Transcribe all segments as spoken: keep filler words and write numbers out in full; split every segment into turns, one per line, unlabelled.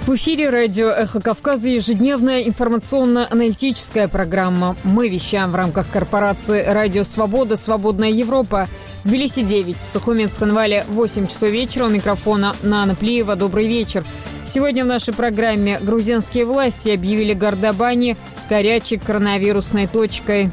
В эфире радио «Эхо Кавказа» ежедневная информационно-аналитическая программа. Мы вещаем в рамках корпорации «Радио Свобода. Свободная Европа». В Тбилиси девять, в Сухуме Цхинвале восемь часов вечера. У микрофона Нана Плиева. Добрый вечер. Сегодня в нашей программе грузинские власти объявили Гордобани горячей коронавирусной точкой.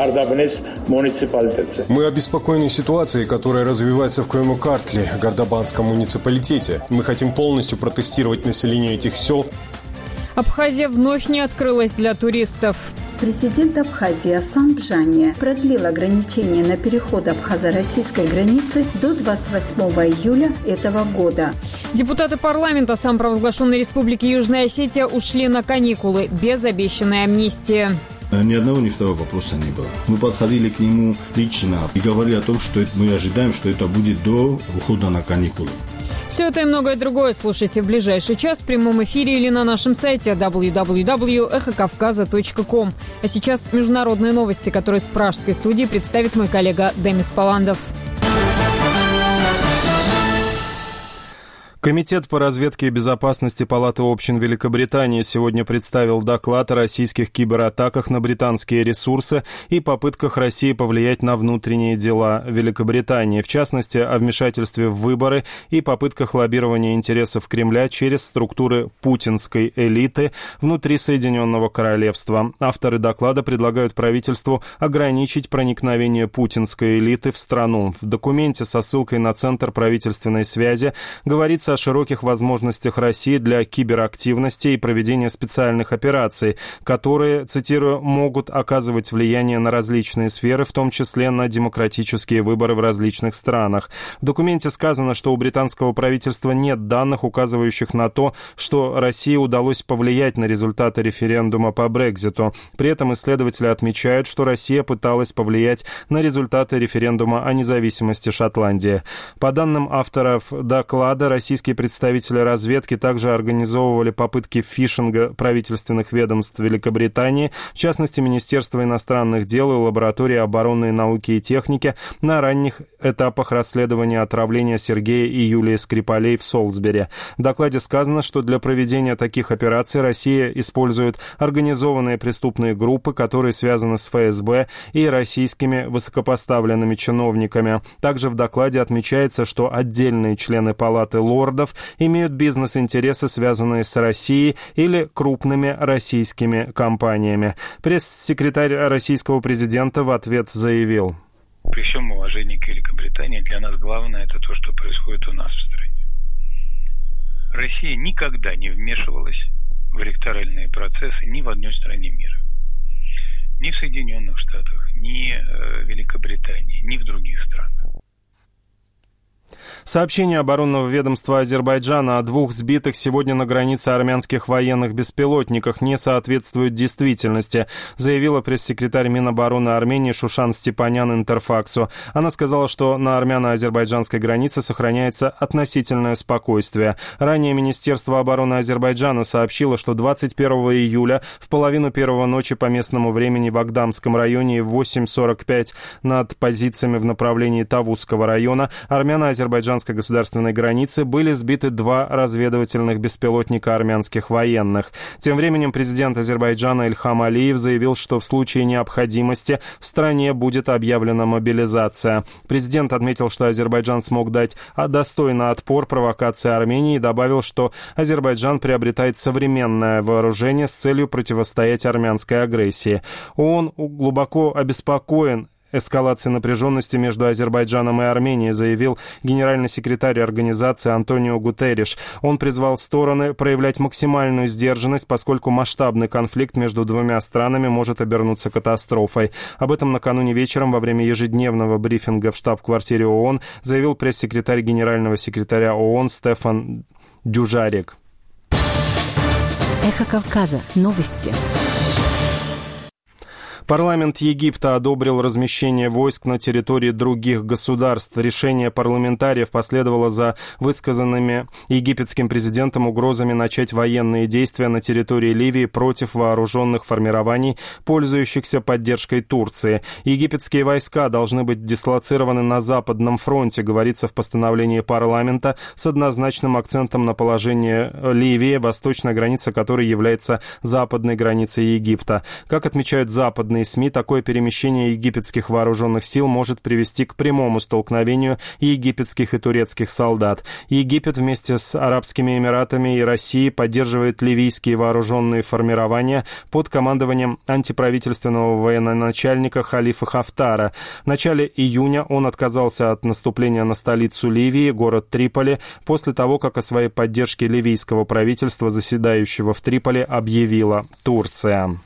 Мы обеспокоены ситуацией, которая развивается в Куймукартле, Гордобанском муниципалитете. Мы хотим полностью протестировать население этих сел.
Абхазия вновь не открылась для туристов.
Президент Абхазии Аслан Бжани продлил ограничения на переход абхазо-российской границы до двадцать восьмого июля этого года.
Депутаты парламента самопровозглашенной республики Южная Осетия ушли на каникулы без обещанной амнистии.
Ни одного, ни второго вопроса не было. Мы подходили к нему лично и говорили о том, что мы ожидаем, что это будет до ухода на каникулы.
Все это и многое другое слушайте в ближайший час в прямом эфире или на нашем сайте дабл ю дабл ю дабл ю точка эхо кавказа точка ком. А сейчас международные новости, которые с пражской студии представит мой коллега Демис Паландов.
Комитет по разведке и безопасности Палаты общин Великобритании сегодня представил доклад о российских кибератаках на британские ресурсы и попытках России повлиять на внутренние дела Великобритании, в частности, о вмешательстве в выборы и попытках лоббирования интересов Кремля через структуры путинской элиты внутри Соединенного Королевства. Авторы доклада предлагают правительству ограничить проникновение путинской элиты в страну. В документе со ссылкой на Центр правительственной связи говорится о широких возможностях России для киберактивности и проведения специальных операций, которые, цитирую, могут оказывать влияние на различные сферы, в том числе на демократические выборы в различных странах. В документе сказано, что у британского правительства нет данных, указывающих на то, что России удалось повлиять на результаты референдума по Брекситу. При этом исследователи отмечают, что Россия пыталась повлиять на результаты референдума о независимости Шотландии. По данным авторов доклада, российские представители разведки также организовывали попытки фишинга правительственных ведомств Великобритании, в частности, Министерства иностранных дел и лаборатории оборонной науки и техники, на ранних этапах расследования отравления Сергея и Юлии Скрипалей в Солсбери. В докладе сказано, что для проведения таких операций Россия использует организованные преступные группы, которые связаны с эф эс бэ и российскими высокопоставленными чиновниками. Также в докладе отмечается, что отдельные члены Палаты лордов имеют бизнес-интересы, связанные с Россией или крупными российскими компаниями. Пресс-секретарь российского президента в ответ заявил:
при всем уважении к Великобритании, для нас главное это то, что происходит у нас в стране. Россия никогда не вмешивалась в электоральные процессы ни в одной стране мира. Ни в Соединенных Штатах, ни в Великобритании, ни в других странах.
Сообщение оборонного ведомства Азербайджана о двух сбитых сегодня на границе армянских военных беспилотниках не соответствует действительности, заявила пресс-секретарь Минобороны Армении Шушан Степанян Интерфаксу. Она сказала, что на армяно-азербайджанской границе сохраняется относительное спокойствие. Ранее Министерство обороны Азербайджана сообщило, что двадцать первого июля в половину первого ночи по местному времени в Агдамском районе в восемь сорок пять над позициями в направлении Тавузского района армяно-азербайджанской государственной границы были сбиты два разведывательных беспилотника армянских военных. Тем временем президент Азербайджана Ильхам Алиев заявил, что в случае необходимости в стране будет объявлена мобилизация. Президент отметил, что Азербайджан смог дать достойный отпор провокации Армении и добавил, что Азербайджан приобретает современное вооружение с целью противостоять армянской агрессии. Он глубоко обеспокоен эскалации напряженности между Азербайджаном и Арменией, заявил генеральный секретарь организации Антонио Гутерриш. Он призвал стороны проявлять максимальную сдержанность, поскольку масштабный конфликт между двумя странами может обернуться катастрофой. Об этом накануне вечером во время ежедневного брифинга в штаб-квартире ООН заявил пресс-секретарь генерального секретаря ООН Стефан Дюжарик.
Эхо Кавказа. Новости.
Парламент Египта одобрил размещение войск на территории других государств. Решение парламентариев последовало за высказанными египетским президентом угрозами начать военные действия на территории Ливии против вооруженных формирований, пользующихся поддержкой Турции. Египетские войска должны быть дислоцированы на Западном фронте, говорится в постановлении парламента, с однозначным акцентом на положение Ливии, восточная граница которой является западной границей Египта. Как отмечают западные СМИ, такое перемещение египетских вооруженных сил может привести к прямому столкновению египетских и турецких солдат. Египет вместе с Арабскими Эмиратами и Россией поддерживает ливийские вооруженные формирования под командованием антиправительственного военачальника Халифа Хафтара. В начале июня он отказался от наступления на столицу Ливии, город Триполи, после того, как о своей поддержке ливийского правительства, заседающего в Триполи, объявила Турция.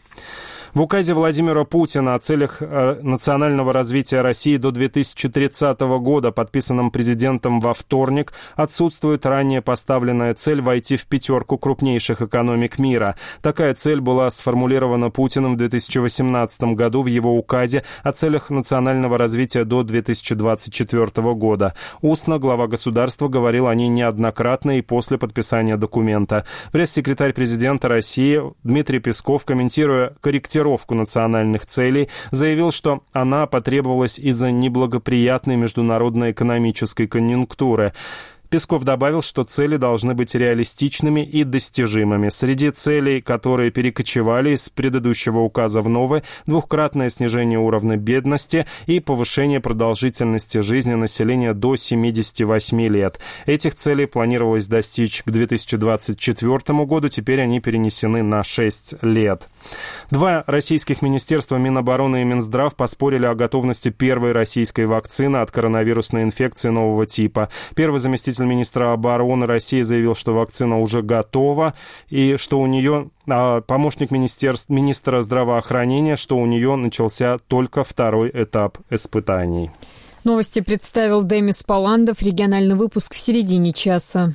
В указе Владимира Путина о целях национального развития России до две тысячи тридцатого года, подписанном президентом во вторник, отсутствует ранее поставленная цель войти в пятерку крупнейших экономик мира. Такая цель была сформулирована Путиным в две тысячи восемнадцатом году в его указе о целях национального развития до две тысячи двадцать четвёртого года. Устно глава государства говорил о ней неоднократно и после подписания документа. Пресс-секретарь президента России Дмитрий Песков, комментируя корректировку национальных целей, заявил, что она потребовалась из-за неблагоприятной международной экономической конъюнктуры. Песков добавил, что цели должны быть реалистичными и достижимыми. Среди целей, которые перекочевали из предыдущего указа в новый, двухкратное снижение уровня бедности и повышение продолжительности жизни населения до семидесяти восьми лет. Этих целей планировалось достичь к две тысячи двадцать четвёртому году, теперь они перенесены на шесть лет. Два российских министерства, Минобороны и Минздрав, поспорили о готовности первой российской вакцины от коронавирусной инфекции нового типа. Первый заместитель министра обороны России заявил, что вакцина уже готова, и что у нее, а помощник министра здравоохранения, что у нее начался только второй этап испытаний.
Новости представил Демис Паландов. Региональный выпуск в середине часа.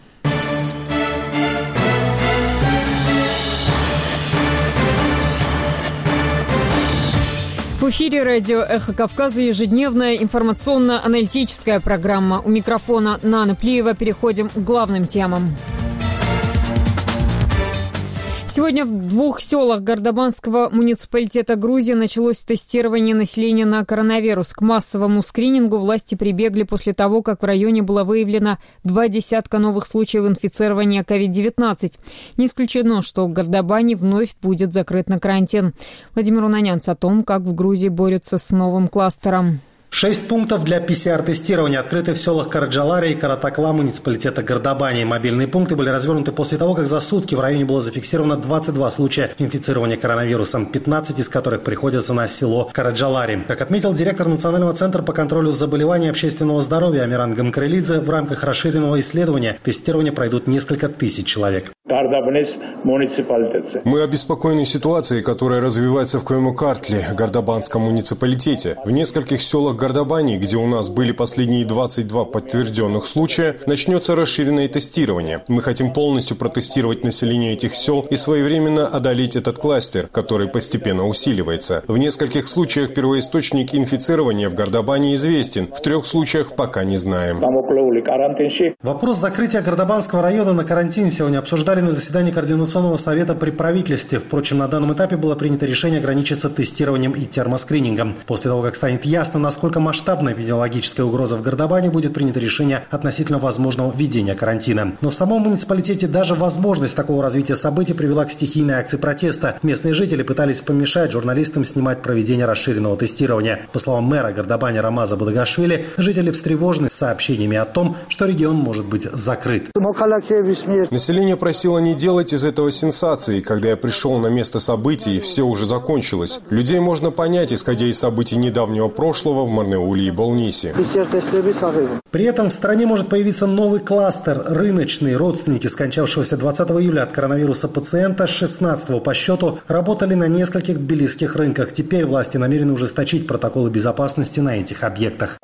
В эфире радио «Эхо Кавказа» ежедневная информационно-аналитическая программа. У микрофона Нана Плиева. Переходим к главным темам. Сегодня в двух селах Гордобанского муниципалитета Грузии началось тестирование населения на коронавирус. К массовому скринингу власти прибегли после того, как в районе было выявлено два десятка новых случаев инфицирования ковид девятнадцать. Не исключено, что Гордобани вновь будет закрыт на карантин. Владимир Унанянц о том, как в Грузии борются с новым кластером.
Шесть пунктов для пи си ар-тестирования открыты в селах Караджаларе и Каратакла муниципалитета Гордобани. Мобильные пункты были развернуты после того, как за сутки в районе было зафиксировано двадцать два случая инфицирования коронавирусом, пятнадцать из которых приходятся на село Караджаларе. Как отметил директор Национального центра по контролю заболеваний и общественного здоровья Амиран Гамкарелидзе, в рамках расширенного исследования тестирования пройдут несколько тысяч человек.
Мы обеспокоены ситуацией, которая развивается в Кайму-Картле, Гордобанском муниципалитете. В нескольких селах Гордобани, где у нас были последние двадцать два подтвержденных случая, начнется расширенное тестирование. Мы хотим полностью протестировать население этих сел и своевременно одолеть этот кластер, который постепенно усиливается. В нескольких случаях первоисточник инфицирования в Гордобани известен, в трех случаях пока не знаем.
Вопрос закрытия Гордобанского района на карантин сегодня обсуждали на заседании Координационного совета при правительстве. Впрочем, на данном этапе было принято решение ограничиться тестированием и термоскринингом. После того, как станет ясно, насколько масштабная эпидемиологическая угроза в Гордобане, будет принято решение относительно возможного введения карантина. Но в самом муниципалитете даже возможность такого развития событий привела к стихийной акции протеста. Местные жители пытались помешать журналистам снимать проведение расширенного тестирования. По словам мэра Гордобани Рамаза Будагашвили, жители встревожены сообщениями о том, что регион может быть закрыт.
Население просило не делать из этого сенсации. Когда я пришел на место событий, все уже закончилось. Людей можно понять, исходя из событий недавнего прошлого в Марнеуле и Болнисе.
При этом в стране может появиться новый кластер – рыночный. Родственники скончавшегося двадцатого июля от коронавируса пациента, шестнадцатого по счету, работали на нескольких тбилисских рынках. Теперь власти намерены ужесточить протоколы безопасности на этих объектах.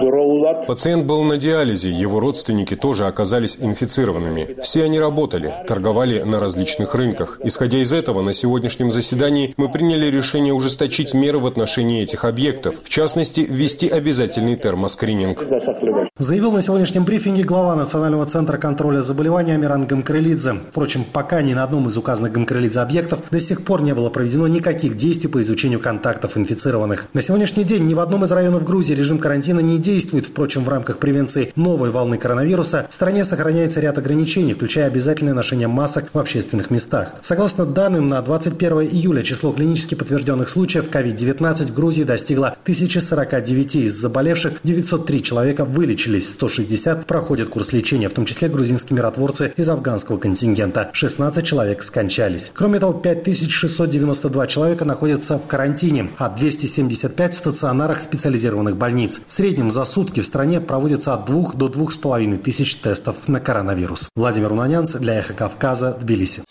Пациент был на диализе, его родственники тоже оказались инфицированными. Все они работали, торговали на различных рынках. Исходя из этого, на сегодняшнем заседании мы приняли решение ужесточить меры в отношении этих объектов, в частности, ввести обязательный термоскрининг.
Заявил на сегодняшнем брифинге глава Национального центра контроля заболеваний Амиран Гамкрелидзе. Впрочем, пока ни на одном из указанных Гамкрелидзе объектов до сих пор не было проведено никаких действий по изучению контактов инфицированных. На сегодняшний день ни в одном из районов Грузии режим карантина не действует. Впрочем, в рамках превенции новой волны коронавируса в стране сохраняется ряд ограничений, включая обязательное ношение масок в общественных местах. Согласно данным, на двадцать первое июля число клинически подтвержденных случаев ковид девятнадцать в Грузии достигло тысяча сорок девять. Из заболевших девятьсот три человека вылечились, сто шестьдесят проходят курс лечения, в том числе грузинские миротворцы из афганского контингента. шестнадцать человек скончались. Кроме того, пять тысяч шестьсот девяносто два человека находятся в карантине, а двести семьдесят пять в стационарах специализированных больниц. В среднем за сутки в стране проводится от двух до двух с половиной тысяч тестов на коронавирус. Владимир Унанянц для «Эхо Кавказа», Тбилиси.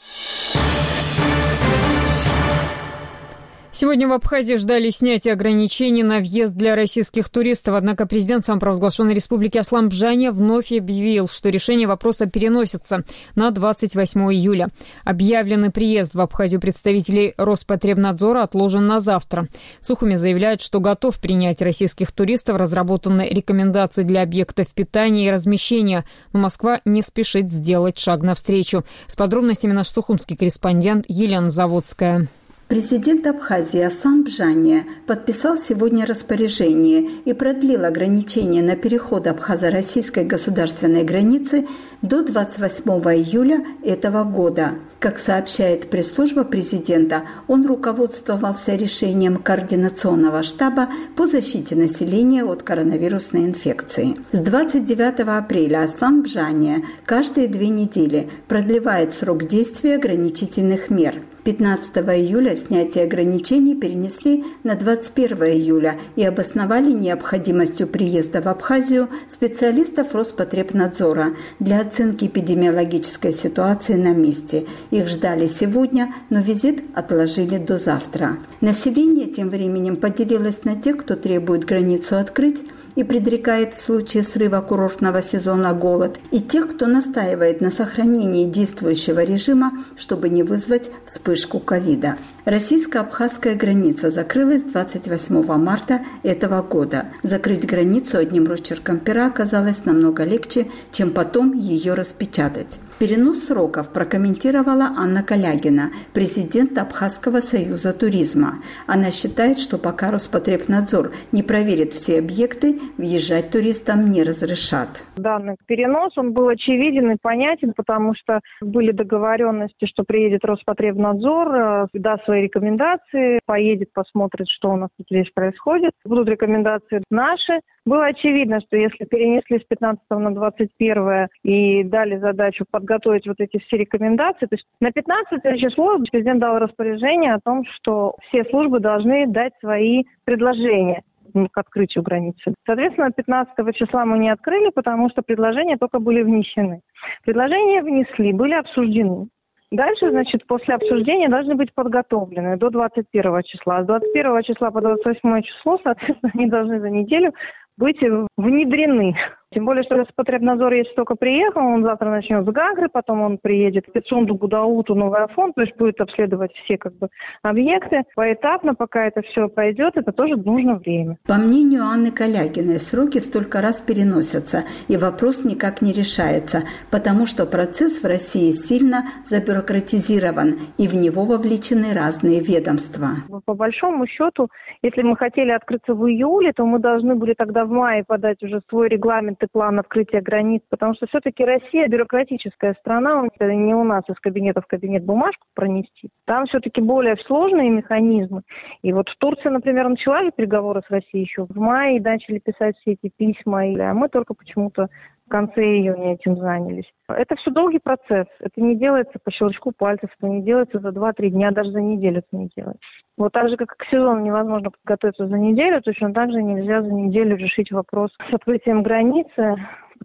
Сегодня в Абхазии ждали снятия ограничений на въезд для российских туристов, однако президент самопровозглашенной республики Аслан Бжания вновь объявил, что решение вопроса переносится на двадцать восьмое июля. Объявленный приезд в Абхазию представителей Роспотребнадзора отложен на завтра. Сухуми заявляет, что готов принять российских туристов, разработаны рекомендации для объектов питания и размещения, но Москва не спешит сделать шаг навстречу. С подробностями наш сухумский корреспондент Елена Заводская.
Президент Абхазии Аслан Бжания подписал сегодня распоряжение и продлил ограничения на переход абхазо-российской государственной границы до двадцать восьмого июля этого года. Как сообщает пресс-служба президента, он руководствовался решением Координационного штаба по защите населения от коронавирусной инфекции. С двадцать девятого апреля Аслан Бжания каждые две недели продлевает срок действия ограничительных мер. пятнадцатого июля снятие ограничений перенесли на двадцать первое июля и обосновали необходимостью приезда в Абхазию специалистов Роспотребнадзора для оценки эпидемиологической ситуации на месте. Их ждали сегодня, но визит отложили до завтра. Население тем временем поделилось на тех, кто требует границу открыть и предрекает в случае срыва курортного сезона голод, и тех, кто настаивает на сохранении действующего режима, чтобы не вызвать вспышку ковида. Российско-абхазская граница закрылась двадцать восьмого марта этого года. Закрыть границу одним росчерком пера оказалось намного легче, чем потом ее распечатать. Перенос сроков прокомментировала Анна Калягина, президент Абхазского союза туризма. Она считает, что пока Роспотребнадзор не проверит все объекты, въезжать туристам не разрешат.
Данный перенос, он был очевиден и понятен, потому что были договоренности, что приедет Роспотребнадзор, даст свои рекомендации, поедет, посмотрит, что у нас тут здесь происходит. Будут рекомендации наши. Было очевидно, что если перенесли с пятнадцатого на двадцать первое и дали задачу подготовить вот эти все рекомендации, то есть на пятнадцатое число президент дал распоряжение о том, что все службы должны дать свои предложения к открытию границы. Соответственно, пятнадцатого числа мы не открыли, потому что предложения только были внесены. Предложения внесли, были обсуждены. Дальше, значит, после обсуждения должны быть подготовлены до двадцать первого числа. С двадцать первого числа по двадцать восьмое число, соответственно, они должны за неделю быть внедрены. Тем более, что Роспотребнадзор, если только приехал, он завтра начнет с Гагры, потом он приедет в Пицунду, Гудауту, Новый Афон, то есть будет обследовать все как бы объекты. Поэтапно, пока это все пройдет, это тоже нужно время.
По мнению Анны Калягиной, сроки столько раз переносятся, и вопрос никак не решается, потому что процесс в России сильно забюрократизирован, и в него вовлечены разные ведомства.
По большому счету, если мы хотели открыться в июле, то мы должны были тогда в мае подать уже свой регламент и план открытия границ, потому что все-таки Россия бюрократическая страна, это не у нас из кабинета в кабинет бумажку пронести. Там все-таки более сложные механизмы. И вот Турция, например, начала же переговоры с Россией еще в мае, и начали писать все эти письма, а мы только почему-то в конце июня этим занялись. Это все долгий процесс. Это не делается по щелчку пальцев, это не делается за два-три дня, даже за неделю это не делается. Вот так же, как к сезону невозможно подготовиться за неделю, точно так же нельзя за неделю решить вопрос с открытием границы,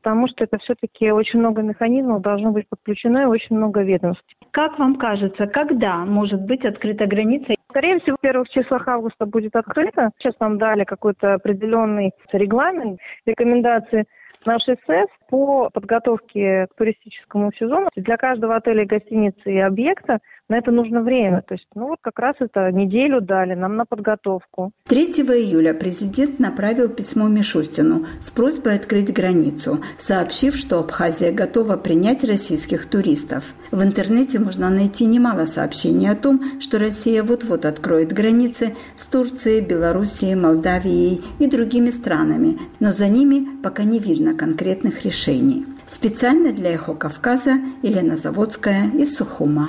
потому что это все-таки очень много механизмов должно быть подключено и очень много ведомств.
Как вам кажется, когда может быть открыта граница?
Скорее всего, в первых числах августа будет открыто. Сейчас нам дали какой-то определенный регламент, рекомендации нашей СЭС по подготовке к туристическому сезону. Для каждого отеля, гостиницы и объекта на это нужно время. То есть, ну вот как раз это неделю дали нам на подготовку.
третьего июля президент направил письмо Мишустину с просьбой открыть границу, сообщив, что Абхазия готова принять российских туристов. В интернете можно найти немало сообщений о том, что Россия вот-вот откроет границы с Турцией, Белоруссией, Молдавией и другими странами, но за ними пока не видно конкретных решений. Специально для «Эхо Кавказа» Елена Заводская из Сухума.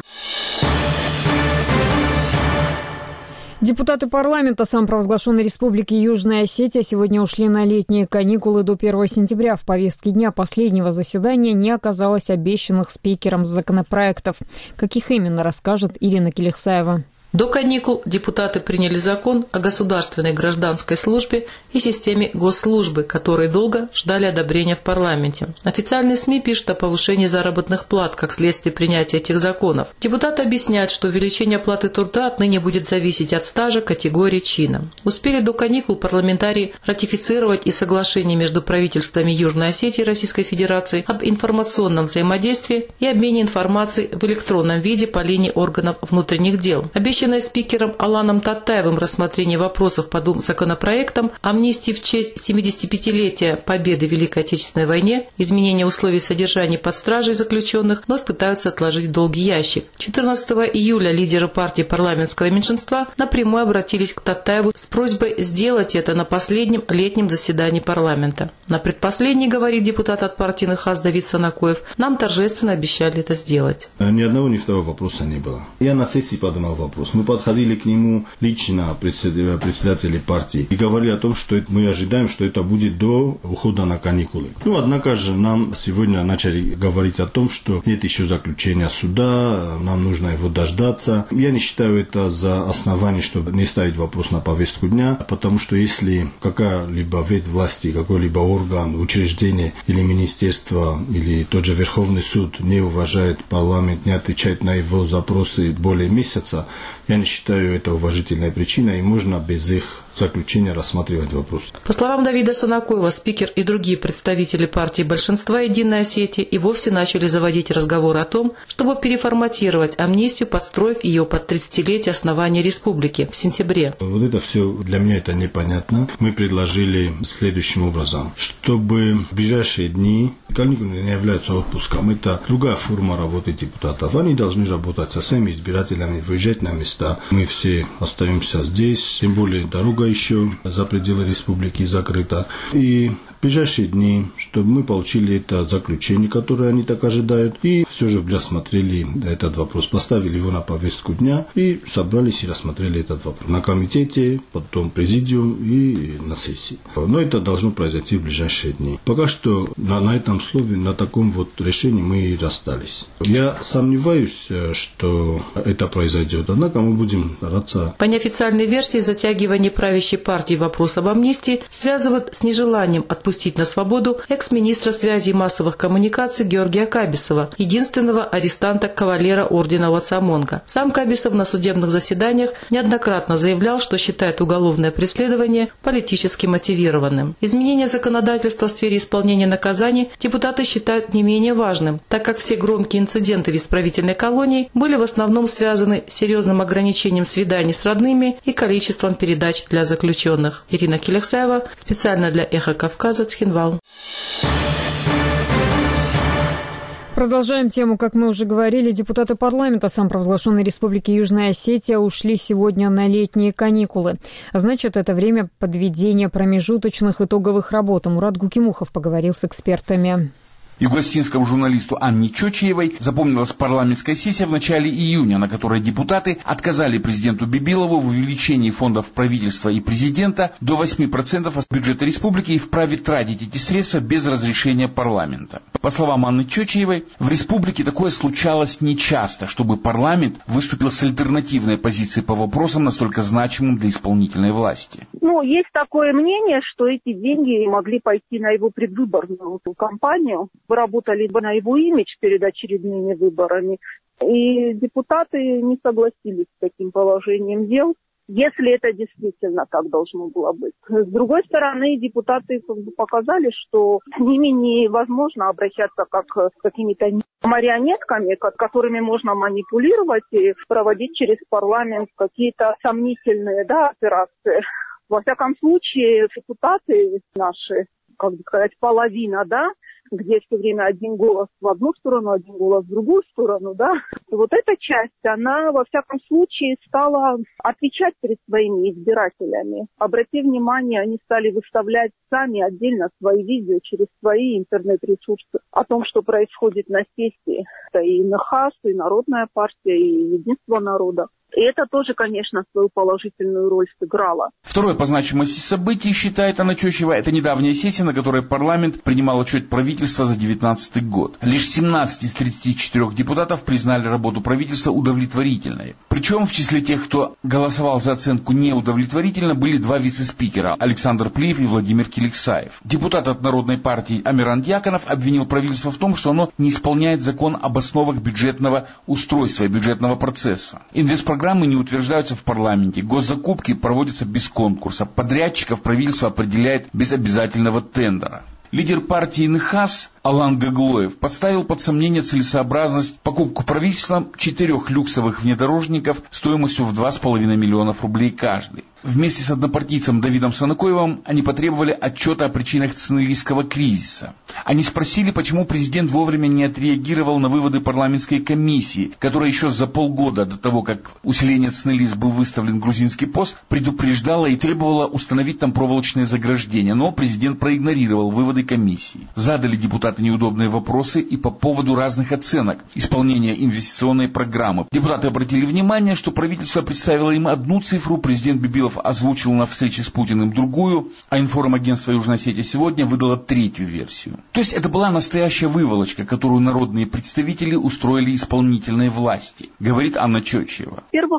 Депутаты парламента самопровозглашенной Республики Южная Осетия сегодня ушли на летние каникулы до первого сентября. В повестке дня последнего заседания не оказалось обещанных спикером законопроектов. Каких именно, расскажет Ирина Келихсаева.
До каникул депутаты приняли закон о государственной гражданской службе и системе госслужбы, которые долго ждали одобрения в парламенте. Официальные СМИ пишут о повышении заработных плат как следствие принятия этих законов. Депутаты объясняют, что увеличение оплаты труда отныне будет зависеть от стажа, категории, чина. Успели до каникул парламентарии ратифицировать и соглашение между правительствами Южной Осетии и Российской Федерации об информационном взаимодействии и обмене информацией в электронном виде по линии органов внутренних дел. Обещанное спикером Аланом Татаевым рассмотрение вопросов по двум законопроектам: амнистии в честь семидесятипятилетия победы в Великой Отечественной войне, изменение условий содержания под стражей заключенных, вновь пытаются отложить в долгий ящик. четырнадцатого июля лидеры партии парламентского меньшинства напрямую обратились к Татаеву с просьбой сделать это на последнем летнем заседании парламента. На предпоследний, говорит депутат от партии НХАС Давид Санакоев, нам торжественно обещали это сделать.
Ни одного, ни второго вопроса не было. Я на сессии поднимал вопрос. Мы подходили к нему лично, председатели партии, и говорили о том, что мы ожидаем, что это будет до ухода на каникулы. Ну, однако же нам сегодня начали говорить о том, что нет еще заключения суда, нам нужно его дождаться. Я не считаю это за основание, чтобы не ставить вопрос на повестку дня, потому что если какая-либо ветвь власти, какой-либо орган, учреждение или министерство, или тот же Верховный суд не уважает парламент, не отвечает на его запросы более месяца, я не считаю это уважительной причиной, и можно без их заключения рассматривать вопрос.
По словам Давида Санакоева, спикер и другие представители партии большинства «Единой Осетии» и вовсе начали заводить разговор о том, чтобы переформатировать амнистию, подстроив ее под тридцатилетие основания республики в сентябре.
Вот это все для меня это непонятно. Мы предложили следующим образом, чтобы в ближайшие дни, каникулы не являются отпуском, это другая форма работы депутатов. Они должны работать со своими избирателями, выезжать на места. Мы все остаемся здесь, тем более дорога еще за пределы республики закрыта. И в ближайшие дни, чтобы мы получили это заключение, которое они так ожидают, и все же рассмотрели этот вопрос, поставили его на повестку дня и собрались и рассмотрели этот вопрос на комитете, потом президиум и на сессии. Но это должно произойти в ближайшие дни. Пока что на, на этом слове, на таком вот решении мы и расстались. Я сомневаюсь, что это произойдет, однако мы будем стараться.
По неофициальной версии, затягивание правящей партии вопрос об амнистии связывают с нежеланием отпустить на свободу экс-министра связи и массовых коммуникаций Георгия Кабисова, единственного арестанта-кавалера ордена Вацамонга. Сам Кабисов на судебных заседаниях неоднократно заявлял, что считает уголовное преследование политически мотивированным. Изменение законодательства в сфере исполнения наказаний депутаты считают не менее важным, так как все громкие инциденты в исправительной колонии были в основном связаны с серьезным ограничением свиданий с родными и количеством передач для заключенных. Ирина Келихсаева, специально для «Эхо Кавказа», Цхинвал.
Продолжаем тему. Как мы уже говорили, депутаты парламента самопровозглашенной Республики Южная Осетия ушли сегодня на летние каникулы. Значит, это время подведения промежуточных итоговых работ. Мурат Гукимухов поговорил с экспертами.
Югостинскому журналисту Анне Чочиевой запомнилась парламентская сессия в начале июня, на которой депутаты отказали президенту Бибилову в увеличении фондов правительства и президента до восемь процентов от бюджета республики и вправе тратить эти средства без разрешения парламента. По словам Анны Чочиевой, в республике такое случалось нечасто, чтобы парламент выступил с альтернативной позицией по вопросам настолько значимым для исполнительной власти.
Ну, есть такое мнение, что эти деньги могли пойти на его предвыборную кампанию. Вы работали бы на его имидж перед очередными выборами, и депутаты не согласились с таким положением дел, если это действительно так должно было быть. С другой стороны, депутаты показали, что с ними невозможно обращаться как с какими-то марионетками, которыми можно манипулировать и проводить через парламент какие-то сомнительные, да, операции. Во всяком случае, депутаты наши, как бы сказать, половина, да, где все время один голос в одну сторону, один голос в другую сторону, да. Вот эта часть, она, во всяком случае, стала отвечать перед своими избирателями. Обрати внимание, они стали выставлять сами отдельно свои видео через свои интернет-ресурсы о том, что происходит на сессии. Это и НХАС, и Народная партия, и Единство народа. И это тоже, конечно, свою положительную роль сыграло.
Второе по значимости событие, считает Анна Чочиева, это недавняя сессия, на которой парламент принимал отчет правительства за две тысячи девятнадцатый год. Лишь семнадцать из тридцати четырёх депутатов признали работу правительства удовлетворительной. Причем в числе тех, кто голосовал за оценку неудовлетворительно, были два вице-спикера – Александр Плиев и Владимир Киликсаев. Депутат от Народной партии Амиран Дьяконов обвинил правительство в том, что оно не исполняет закон об основах бюджетного устройства и бюджетного процесса. Инвестпрограммы Программы не утверждаются в парламенте, госзакупки проводятся без конкурса, подрядчиков правительство определяет без обязательного тендера. Лидер партии НХАС Алан Гаглоев поставил под сомнение целесообразность покупку правительством четырех люксовых внедорожников стоимостью в два с половиной миллионов рублей каждый. Вместе с однопартийцем Давидом Санакоевым они потребовали отчета о причинах централистского кризиса. Они спросили, почему президент вовремя не отреагировал на выводы парламентской комиссии, которая еще за полгода до того, как усиление централист был выставлен грузинский пост, предупреждала и требовала установить там проволочные заграждения, но президент проигнорировал выводы комиссии. Задали депутаты неудобные вопросы и по поводу разных оценок исполнения инвестиционной программы. Депутаты обратили внимание, что правительство представило им одну цифру, президент Бибилов озвучил на встрече с Путиным другую, а информагентство «Южная Осетия сегодня» выдало третью версию. То есть это была настоящая выволочка, которую народные представители устроили исполнительной власти, говорит Анна Чочиева.
Во-первых,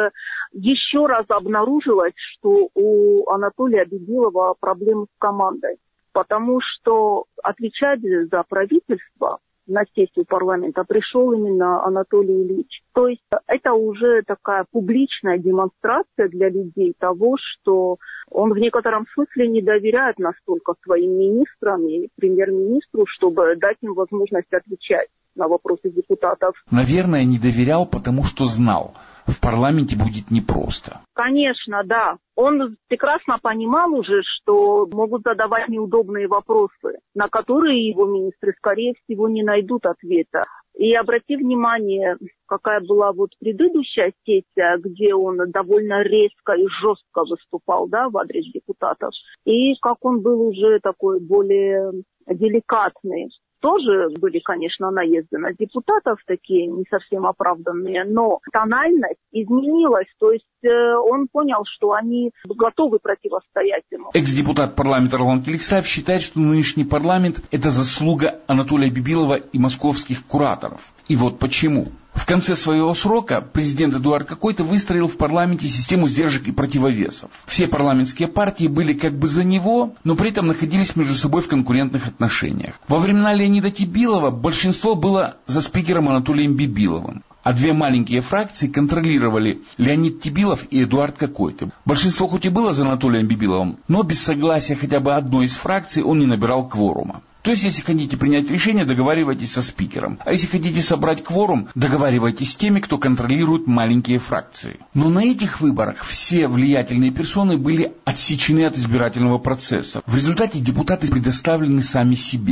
еще раз обнаружилось, что у Анатолия Бибилова проблемы с командой, потому что отвечать за правительство на сессию парламента пришел именно Анатолий Ильич. То есть это уже такая публичная демонстрация для людей того, что он в некотором смысле не доверяет настолько своим министрам и премьер-министру, чтобы дать им возможность отвечать на вопросы депутатов.
Наверное, не доверял, потому что знал, в парламенте будет непросто.
Конечно, да. Он прекрасно понимал уже, что могут задавать неудобные вопросы, на которые его министры, скорее всего, не найдут ответа. И обрати внимание, какая была вот предыдущая сессия, где он довольно резко и жестко выступал, да, в адрес депутатов. И как он был уже такой более деликатный. Тоже были, конечно, наезды на депутатов, такие не совсем оправданные, но тональность изменилась, то есть э, он понял, что они готовы противостоять ему.
Экс-депутат парламента Алан Киликсаев считает, что нынешний парламент – это заслуга Анатолия Бибилова и московских кураторов. И вот почему. В конце своего срока президент Эдуард Какойто выстроил в парламенте систему сдержек и противовесов. Все парламентские партии были как бы за него, но при этом находились между собой в конкурентных отношениях. Во времена Леонида Тибилова большинство было за спикером Анатолием Бибиловым, а две маленькие фракции контролировали Леонид Тибилов и Эдуард Какойто. Большинство хоть и было за Анатолием Бибиловым, но без согласия хотя бы одной из фракций он не набирал кворума. То есть, если хотите принять решение, договаривайтесь со спикером. А если хотите собрать кворум, договаривайтесь с теми, кто контролирует маленькие фракции. Но на этих выборах все влиятельные персоны были отсечены от избирательного процесса. В результате депутаты предоставлены сами себе.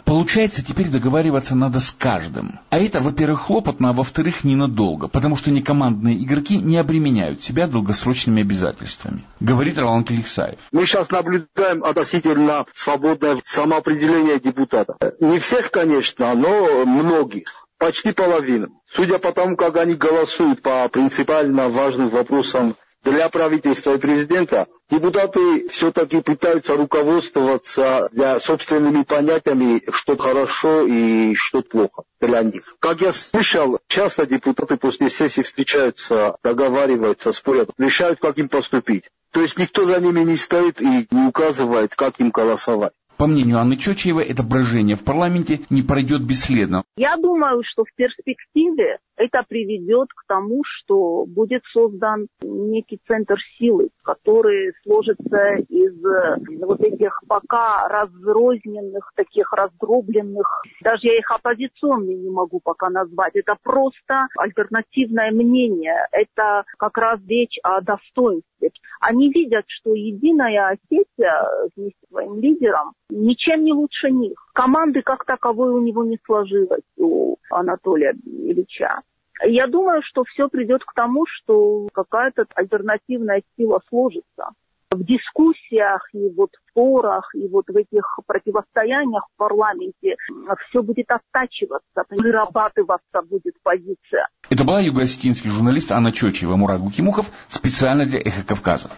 Получается, теперь договариваться надо с каждым. А это, во-первых, хлопотно, а во-вторых, ненадолго, потому что некомандные игроки не обременяют себя долгосрочными обязательствами, говорит Ролан Келихсаев.
Мы сейчас наблюдаем относительно свободное самоопределение депутатов. Не всех, конечно, но многих. Почти половину. Судя по тому, как они голосуют по принципиально важным вопросам для правительства и президента, депутаты все-таки пытаются руководствоваться для собственными понятиями, что хорошо и что плохо для них. Как я слышал, часто депутаты после сессии встречаются, договариваются, спорят, решают, как им поступить. То есть никто за ними не стоит и не указывает, как им голосовать.
По мнению Анны Чочиевой, это брожение в парламенте не пройдет бесследно.
Я думаю, что в перспективе это приведет к тому, что будет создан некий центр силы, который сложится из вот этих пока разрозненных, таких раздробленных, даже я их оппозиционными не могу пока назвать. Это просто альтернативное мнение. Это как раз речь о достоинстве. Они видят, что Единая Осетия вместе с своим лидером ничем не лучше них. Команды как таковой у него не сложилось, у Анатолия Ильича. Я думаю, что все придет к тому, что какая-то альтернативная сила сложится. В дискуссиях и вот в спорах, и вот в этих противостояниях в парламенте все будет оттачиваться, вырабатываться будет позиция.
Это была юго-осетинский журналист Анна Чочиева, Мурат Гукимухов, специально для «Эхо Кавказа».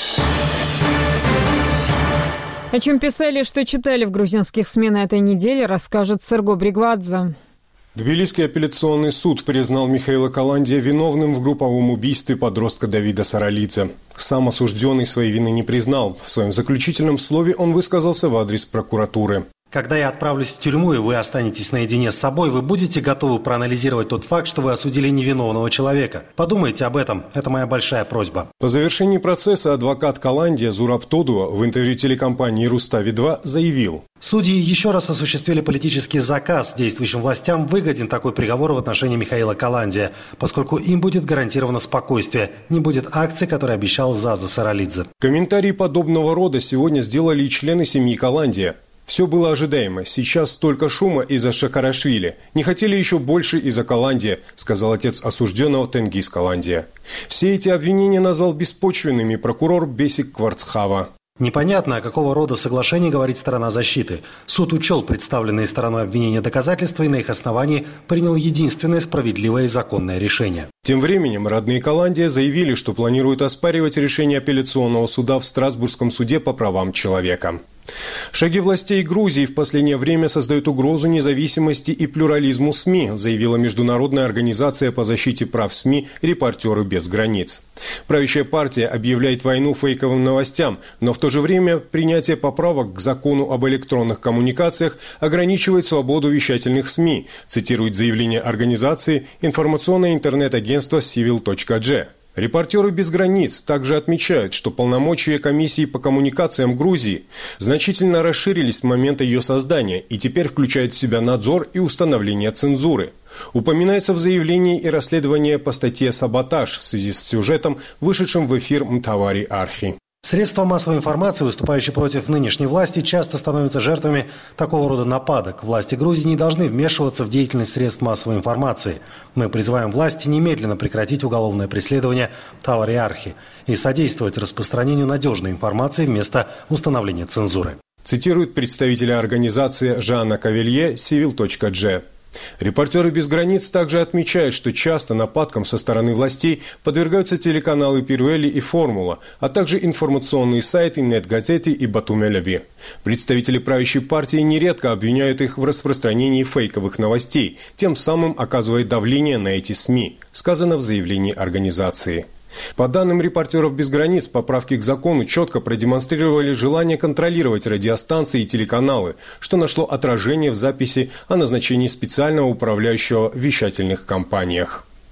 О чем писали, что читали в грузинских СМИ на этой неделе, расскажет Серго Бригвадзе.
Тбилисский апелляционный суд признал Михаила Каландия виновным в групповом убийстве подростка Давида Саралидзе. Сам осужденный своей вины не признал. В своем заключительном слове он высказался в адрес прокуратуры.
Когда я отправлюсь в тюрьму, и вы останетесь наедине с собой, вы будете готовы проанализировать тот факт, что вы осудили невиновного человека. Подумайте об этом. Это моя большая просьба.
По завершении процесса адвокат Каландия Зураб Тодуа в интервью телекомпании «Рустави два» заявил:
судьи еще раз осуществили политический заказ. Действующим властям выгоден такой приговор в отношении Михаила Каландия, поскольку им будет гарантировано спокойствие. Не будет акций, которые обещал Заза Саралидзе.
Комментарии подобного рода сегодня сделали и члены семьи Каландия. Все было ожидаемо. Сейчас столько шума из-за Шакарашвили. Не хотели еще больше из-за Каландия, сказал отец осужденного Тенгиз Каландия. Все эти обвинения назвал беспочвенными прокурор Бесик Кварцхава.
Непонятно, о какого рода соглашении говорит сторона защиты. Суд учел представленные стороной обвинения доказательства и на их основании принял единственное справедливое и законное решение.
Тем временем родные Каландия заявили, что планируют оспаривать решение апелляционного суда в Страсбургском суде по правам человека. Шаги властей Грузии в последнее время создают угрозу независимости и плюрализму СМИ, заявила Международная организация по защите прав СМИ «Репортеры без границ». Правящая партия объявляет войну фейковым новостям, но в то же время принятие поправок к закону об электронных коммуникациях ограничивает свободу вещательных СМИ, цитирует заявление организации информационное интернет-агентство сивил точка джи. Репортеры без границ также отмечают, что полномочия комиссии по коммуникациям Грузии значительно расширились с момента ее создания и теперь включают в себя надзор и установление цензуры. Упоминается в заявлении и расследование по статье «Саботаж» в связи с сюжетом, вышедшим в эфир Мтавари Архи.
Средства массовой информации, выступающие против нынешней власти, часто становятся жертвами такого рода нападок. Власти Грузии не должны вмешиваться в деятельность средств массовой информации. Мы призываем власти немедленно прекратить уголовное преследование Тавари Архи и содействовать распространению надежной информации вместо установления цензуры.
Цитирует представителя организации Жанна Кавелье сивил точка джи. Репортеры без границ также отмечают, что часто нападкам со стороны властей подвергаются телеканалы Пирвели и Формула, а также информационные сайты Нетгазети и Батумелеби. Представители правящей партии нередко обвиняют их в распространении фейковых новостей, тем самым оказывая давление на эти СМИ, сказано в заявлении организации. По данным «Репортеров без границ», поправки к закону четко продемонстрировали желание контролировать радиостанции и телеканалы, что нашло отражение в записи о назначении специального управляющего в вещательных компаниях.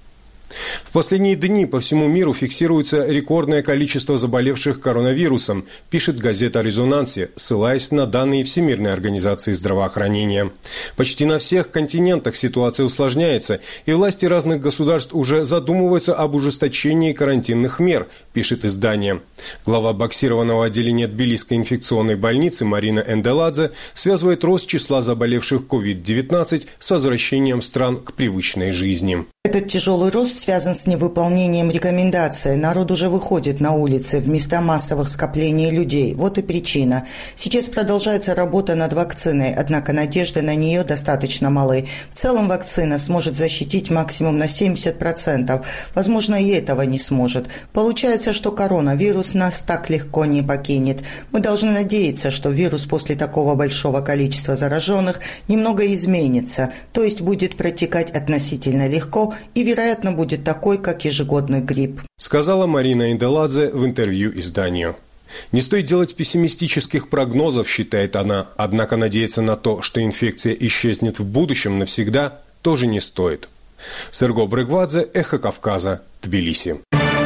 В последние дни по всему миру фиксируется рекордное количество заболевших коронавирусом, пишет газета «Резонансе», ссылаясь на данные Всемирной организации здравоохранения. Почти на всех континентах ситуация усложняется, и власти разных государств уже задумываются об ужесточении карантинных мер, пишет издание. Глава боксированного отделения Тбилисской инфекционной больницы Марина Энделадзе связывает рост числа заболевших ковид девятнадцать с возвращением стран к привычной жизни.
Этот тяжелый рост связан с невыполнением рекомендаций. Народ уже выходит на улицы в места массовых скоплений людей. Вот и причина. Сейчас продолжается работа над вакциной, однако надежды на нее достаточно малы. В целом вакцина сможет защитить максимум на семьдесят процентов. Возможно, и этого не сможет. Получается, что коронавирус нас так легко не покинет. Мы должны надеяться, что вирус после такого большого количества зараженных немного изменится, то есть будет протекать относительно легко и, вероятно, будет такой, как ежегодный грипп,
сказала Марина Энделадзе в интервью изданию. Не стоит делать пессимистических прогнозов, считает она, однако надеяться на то, что инфекция исчезнет в будущем навсегда, тоже не стоит. Серго Брыгвадзе, Эхо Кавказа, Тбилиси.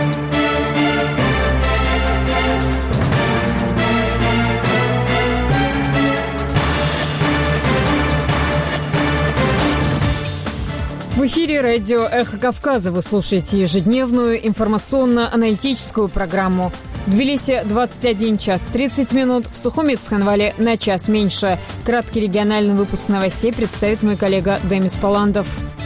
В эфире радио «Эхо Кавказа» вы слушаете ежедневную информационно-аналитическую программу. В Тбилиси двадцать один час тридцать минут, в Сухуми Цхинвале на час меньше. Краткий региональный выпуск новостей представит мой коллега Демис Паландов.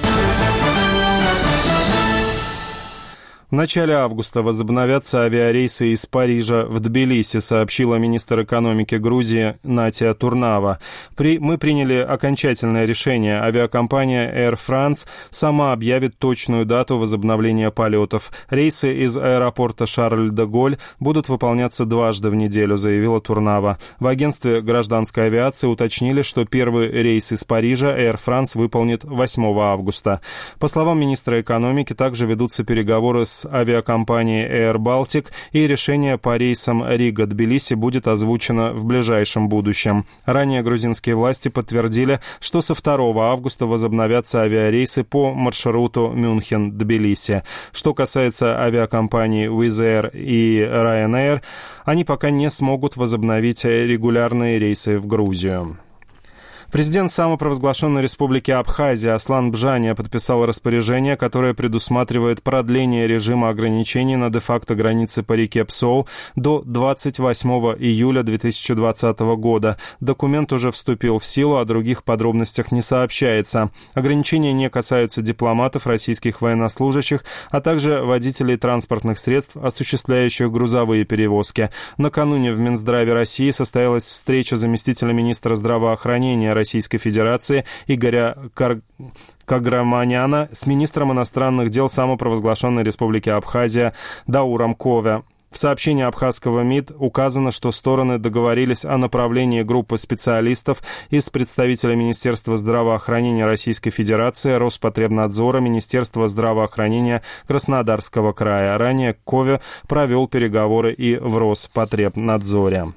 В начале августа возобновятся авиарейсы из Парижа в Тбилиси, сообщила министр экономики Грузии Натия Турнава. При... Мы приняли окончательное решение. Авиакомпания Air France сама объявит точную дату возобновления полетов. Рейсы из аэропорта Шарль-де-Голь будут выполняться дважды в неделю, заявила Турнава. В агентстве гражданской авиации уточнили, что первый рейс из Парижа Air France выполнит восьмого августа. По словам министра экономики, также ведутся переговоры с авиакомпанией Air Baltic, и решение по рейсам Рига-Тбилиси будет озвучено в ближайшем будущем. Ранее грузинские власти подтвердили, что со второго августа возобновятся авиарейсы по маршруту Мюнхен-Тбилиси. Что касается авиакомпаний Wizz Air и Ryanair, они пока не смогут возобновить регулярные рейсы в Грузию. Президент самопровозглашенной республики Абхазия Аслан Бжания подписал распоряжение, которое предусматривает продление режима ограничений на де-факто границе по реке Псоу до двадцать восьмого июля две тысячи двадцатого года. Документ уже вступил в силу, о других подробностях не сообщается. Ограничения не касаются дипломатов, российских военнослужащих, а также водителей транспортных средств, осуществляющих грузовые перевозки. Накануне в Минздраве России состоялась встреча заместителя министра здравоохранения Российской Федерации Игоря Кар... Каграманяна с министром иностранных дел самопровозглашенной республики Абхазия Дауром Кове. В сообщении абхазского МИД указано, что стороны договорились о направлении группы специалистов из представителей Министерства здравоохранения Российской Федерации, Роспотребнадзора, Министерства здравоохранения Краснодарского края. Ранее Кове провел переговоры и в Роспотребнадзоре.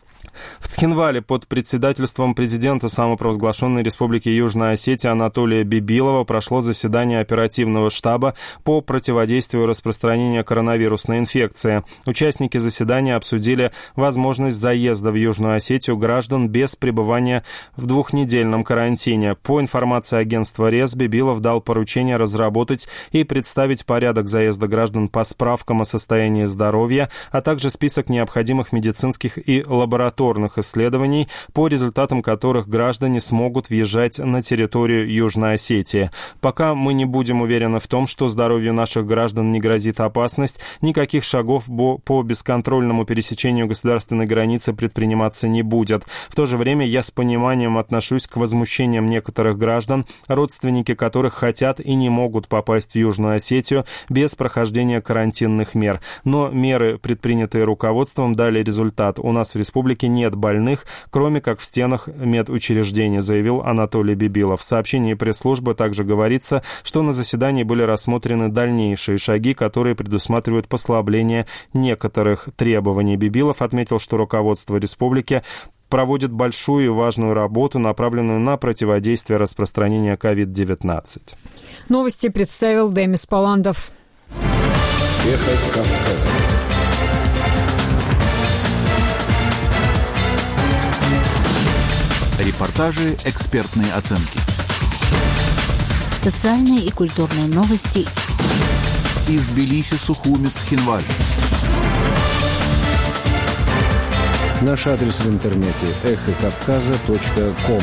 В Цхинвале под председательством президента самопровозглашенной Республики Южная Осетия Анатолия Бибилова прошло заседание оперативного штаба по противодействию распространению коронавирусной инфекции. Участники заседания обсудили возможность заезда в Южную Осетию граждан без пребывания в двухнедельном карантине. По информации агентства РЕС, Бибилов дал поручение разработать и представить порядок заезда граждан по справкам о состоянии здоровья, а также список необходимых медицинских и лабораторных исследований, по результатам которых граждане смогут въезжать на территорию Южной Осетии. Пока мы не будем уверены в том, что здоровью наших граждан не грозит опасность, никаких шагов по бесконтрольному пересечению государственной границы предприниматься не будет. В то же время я с пониманием отношусь к возмущениям некоторых граждан, родственники которых хотят и не могут попасть в Южную Осетию без прохождения карантинных мер. Но меры, предпринятые руководством, дали результат. У нас в республике нет больных, кроме как в стенах медучреждений, заявил Анатолий Бибилов. В сообщении пресс-службы также говорится, что на заседании были рассмотрены дальнейшие шаги, которые предусматривают послабление некоторых требований. Бибилов отметил, что руководство республики проводит большую и важную работу, направленную на противодействие распространению ковид девятнадцать.
Новости представил Демис Паландов.
Эхо Кавказа. Репортажи, экспертные оценки.
Социальные и культурные новости.
Из Тбилиси, Сухумец, Хинваль.
Наш адрес в интернете эхо кавказа точка ком.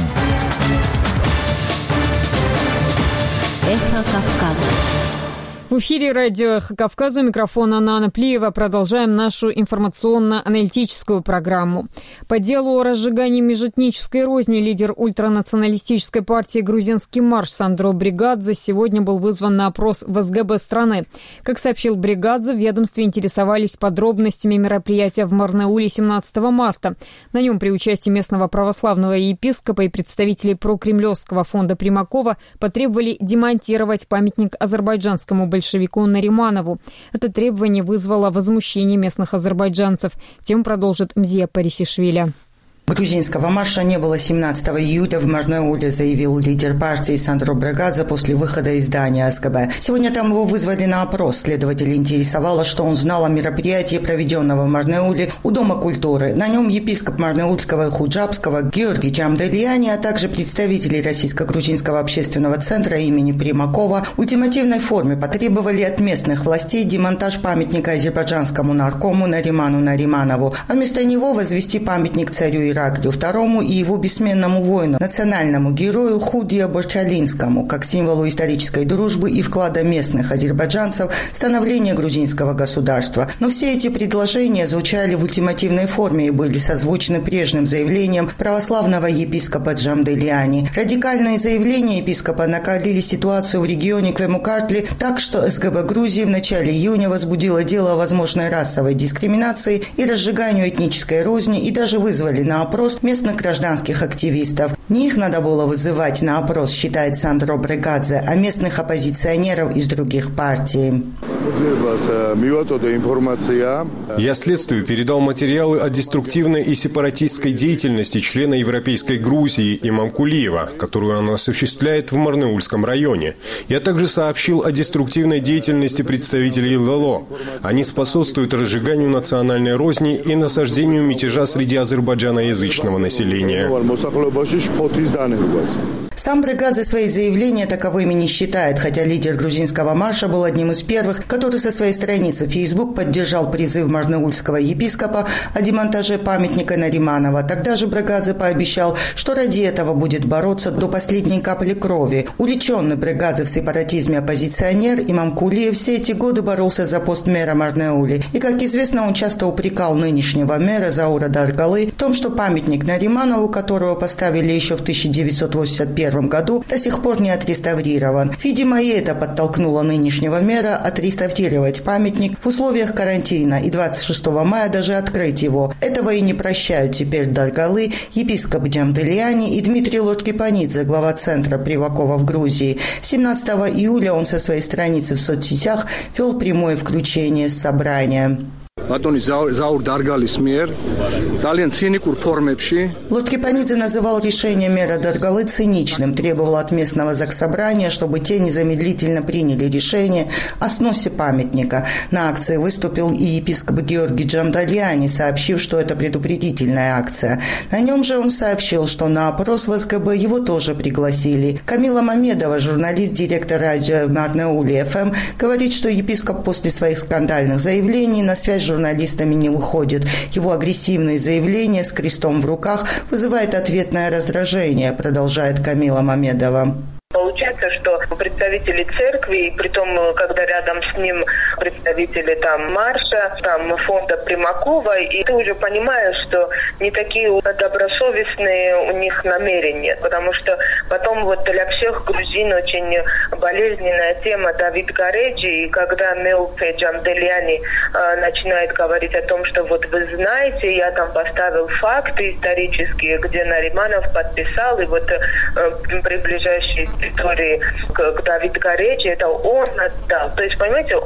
Эхо Кавказа.
В эфире радио «Эхо Кавказа», микрофон Анна Плиева. Продолжаем нашу информационно-аналитическую программу. По делу о разжигании межэтнической розни лидер ультранационалистической партии «Грузинский марш» Сандро Бригадзе сегодня был вызван на опрос в эс гэ бэ страны. Как сообщил Бригадзе, в ведомстве интересовались подробностями мероприятия в Марнеуле семнадцатого марта. На нем при участии местного православного епископа и представителей прокремлевского фонда Примакова потребовали демонтировать памятник азербайджанскому большевику большевику Нариманову. Это требование вызвало возмущение местных азербайджанцев. Тем продолжит Мзия Парисишвили.
Грузинского марша не было семнадцатого июля в Марнеуле, заявил лидер партии Сандро Бригадзе после выхода из здания эс гэ бэ. Сегодня там его вызвали на опрос. Следователей интересовало, что он знал о мероприятии, проведенного в Марнеуле у Дома культуры. На нем епископ Марнеульского и Худжабского Георгий Джамделяни, а также представители Российско-грузинского общественного центра имени Примакова в ультимативной форме потребовали от местных властей демонтаж памятника азербайджанскому наркому Нариману Нариманову, а вместо него возвести памятник царю Ираклию второму и его бессменному воину, национальному герою Худия Борчалинскому, как символу исторической дружбы и вклада местных азербайджанцев в становление грузинского государства. Но все эти предложения звучали в ультимативной форме и были созвучны прежним заявлением православного епископа Джамделяни. Радикальные заявления епископа накалили ситуацию в регионе Квемукартли так, что эс гэ бэ Грузии в начале июня возбудило дело о возможной расовой дискриминации и разжиганию этнической розни и даже вызвали на опрос местных гражданских активистов. Не их надо было вызывать на опрос, считает Сандро Бригадзе, а местных оппозиционеров из других партий.
Я следствию передал материалы о деструктивной и сепаратистской деятельности члена Европейской Грузии Имамкулиева, которую он осуществляет в Марнеульском районе. Я также сообщил о деструктивной деятельности представителей эл эл о. Они способствуют разжиганию национальной розни и насаждению мятежа среди азербайджаноязычного населения.
Сам Бригадзе свои заявления таковыми не считает, хотя лидер грузинского марша был одним из первых, который со своей страницы в Facebook поддержал призыв марнеульского епископа о демонтаже памятника Нариманова. Тогда же Бригадзе пообещал, что ради этого будет бороться до последней капли крови. Увлеченный Бригадзе в сепаратизме оппозиционер Имамкулиев все эти годы боролся за пост мэра Марнеули. И, как известно, он часто упрекал нынешнего мэра Заура Даргалы в том, что памятник Нариманову, которого поставили еще в тысяча девятьсот восемьдесят первом году, до сих пор не отреставрирован. Видимо, и это подтолкнуло нынешнего мэра отреставрировать памятник в условиях карантина и двадцать шестого мая даже открыть его. Этого и не прощают теперь Даргалы, епископ Джамделяни и Дмитрий Лоткипанидзе, глава центра Привакова в Грузии. семнадцатого июля он со своей страницы в соцсетях вел прямое включение с собрания. Лоткипанидзе называл решение мэра Даргалы циничным, требовал от местного заксобрания, чтобы те незамедлительно приняли решение о сносе памятника. На акции выступил и епископ Георгий Джамделяни, сообщив, что это предупредительная акция. На нем же он сообщил, что на опрос в эс гэ бэ его тоже пригласили. Камила Мамедова, журналист, директор радио Марнеули эф эм, говорит, что епископ после своих скандальных заявлений на связь с журналистами не выходит. Его агрессивные заявления с крестом в руках вызывает ответное раздражение, продолжает Камила Мамедова.
Получается, что представители церкви, и притом, когда рядом с ним представители там марша, там фонда Примакова, и ты уже понимаешь, что не такие добросовестные у них намерения, потому что потом вот для всех грузин очень болезненная тема Давид Гареджи, и когда Мелфе Джамделяни э, начинает говорить о том, что вот вы знаете, я там поставил факты исторические, где Нариманов подписал, и вот э, приближающие истории к, к Давид Гареджи, это он отдал. То есть, понимаете, он делает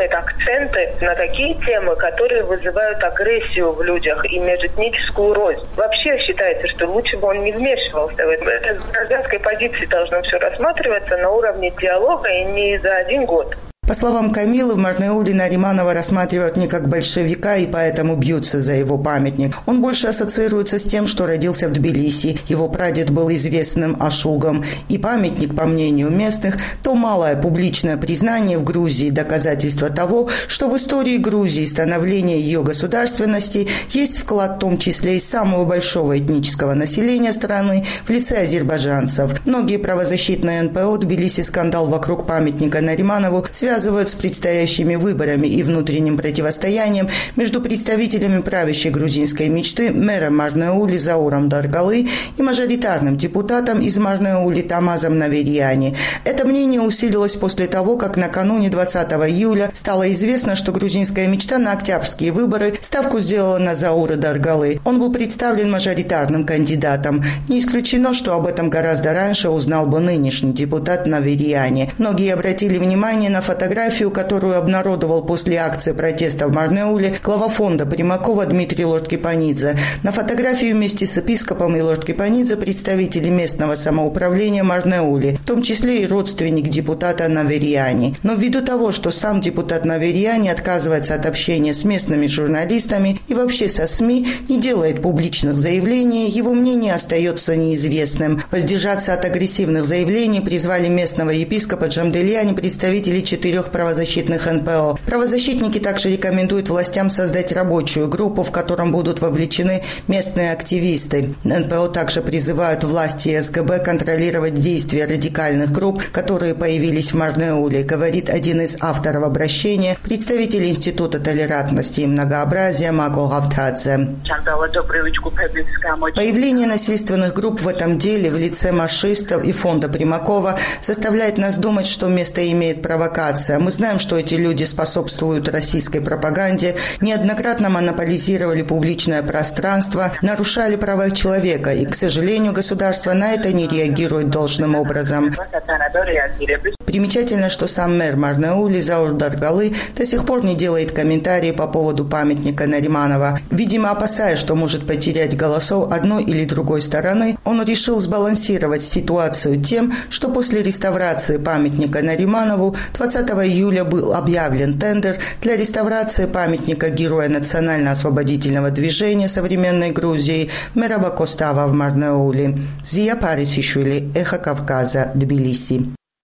делает акценты на такие темы, которые вызывают агрессию в людях и межэтническую рознь. Вообще считается, что лучше бы он не вмешивался в это. Это с гражданской позиции должно все рассматриваться на уровне диалога и не за один год.
По словам Камилы, в Марнеуле Нариманова рассматривают не как большевика и поэтому бьются за его памятник. Он больше ассоциируется с тем, что родился в Тбилиси. Его прадед был известным ашугом. И памятник, по мнению местных, то малое публичное признание в Грузии, доказательство того, что в истории Грузии становления ее государственности есть вклад в том числе и самого большого этнического населения страны в лице азербайджанцев. Многие правозащитные эн пэ о Тбилиси скандал вокруг памятника Нариманову связывают с предстоящими выборами и внутренним противостоянием между представителями правящей грузинской мечты мэром Марнеули Зауром Даргалы и мажоритарным депутатом из Марнеули Тамазом Наверьяни. Это мнение усилилось после того, как накануне двадцатого июля стало известно, что грузинская мечта на октябрьские выборы ставку сделала на Заура Даргалы. Он был представлен мажоритарным кандидатом. Не исключено, что об этом гораздо раньше узнал бы нынешний депутат Наверьяни. Многие обратили внимание на фотографию, Фотографию, которую обнародовал после акции протеста в Марнеуле глава фонда Примакова Дмитрий Лорд-Кипанидзе. На фотографии вместе с епископом и Лорд-Кипанидзе представители местного самоуправления Марнеули, в том числе и родственник депутата Наверьяни. Но ввиду того, что сам депутат Наверьяни отказывается от общения с местными журналистами и вообще со СМИ, не делает публичных заявлений, его мнение остается неизвестным. Воздержаться от агрессивных заявлений призвали местного епископа Джамдельяни представители четырех правозащитных эн пэ о. Правозащитники также рекомендуют властям создать рабочую группу, в котором будут вовлечены местные активисты. эн пэ о также призывают власти и эс гэ бэ контролировать действия радикальных групп, которые появились в Марнеуле, говорит один из авторов обращения, представитель Института толерантности и многообразия Мако Гавтадзе. Появление насильственных групп в этом деле в лице машистов и фонда Примакова заставляет нас думать, что место имеет провокация. Мы знаем, что эти люди способствуют российской пропаганде, неоднократно монополизировали публичное пространство, нарушали права человека, и, к сожалению, государство на это не реагирует должным образом. Примечательно, что сам мэр Марнеули Заур Даргалы до сих пор не делает комментарии по поводу памятника Нариманова. Видимо, опасаясь, что может потерять голосов одной или другой стороны, он решил сбалансировать ситуацию тем, что после реставрации памятника Нариманову двадцатого июля был объявлен тендер для реставрации памятника героя национально-освободительного движения современной Грузии Мераба Костава в Марнеуле. Зия Парисишвили, Эхо Кавказа, Тбилиси.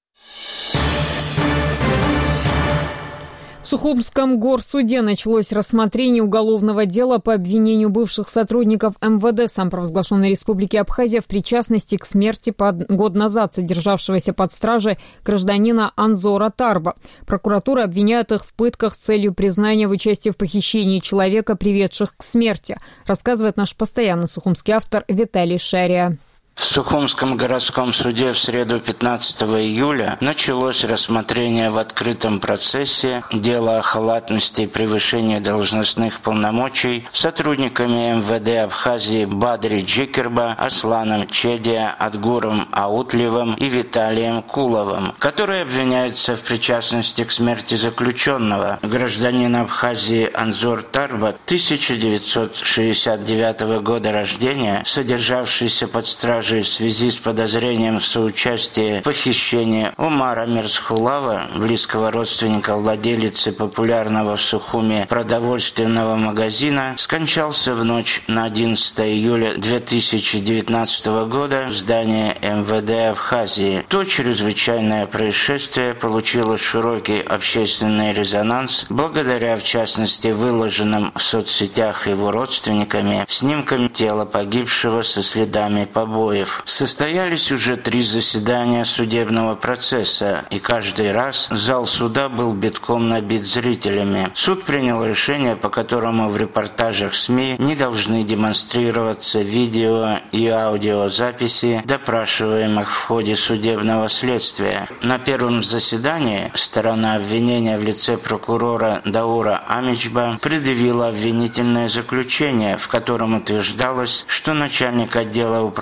В Сухумском горсуде началось рассмотрение уголовного дела по обвинению бывших сотрудников эм вэ дэ самопровозглашенной Республики Абхазия в причастности к смерти под год назад содержавшегося под стражей гражданина Анзора Тарба. Прокуратура обвиняет их в пытках с целью признания в участии в похищении человека, приведших к смерти, рассказывает наш постоянный сухумский автор Виталий Шария.
В Сухумском городском суде в среду пятнадцатого июля началось рассмотрение в открытом процессе дела о халатности и превышении должностных полномочий сотрудниками эм вэ дэ Абхазии Бадри Джикерба, Асланом Чедия, Адгуром Аутливым и Виталием Куловым, которые обвиняются в причастности к смерти заключенного, гражданина Абхазии Анзор Тарба, тысяча девятьсот шестьдесят девятого года рождения, содержавшийся под стражей в связи с подозрением в соучастии в похищении Умара Мирсхулава, близкого родственника владелицы популярного в Сухуме продовольственного магазина, скончался в ночь на одиннадцатое июля две тысячи девятнадцатого года в здании эм вэ дэ Абхазии. То чрезвычайное происшествие получило широкий общественный резонанс благодаря, в частности, выложенным в соцсетях его родственниками снимкам тела погибшего со следами побоев. Состоялись уже три заседания судебного процесса, и каждый раз зал суда был битком набит зрителями. Суд принял решение, по которому в репортажах СМИ не должны демонстрироваться видео и аудиозаписи допрашиваемых в ходе судебного следствия. На первом заседании сторона обвинения в лице прокурора Даура Амичба предъявила обвинительное заключение, в котором утверждалось, что начальник отдела управления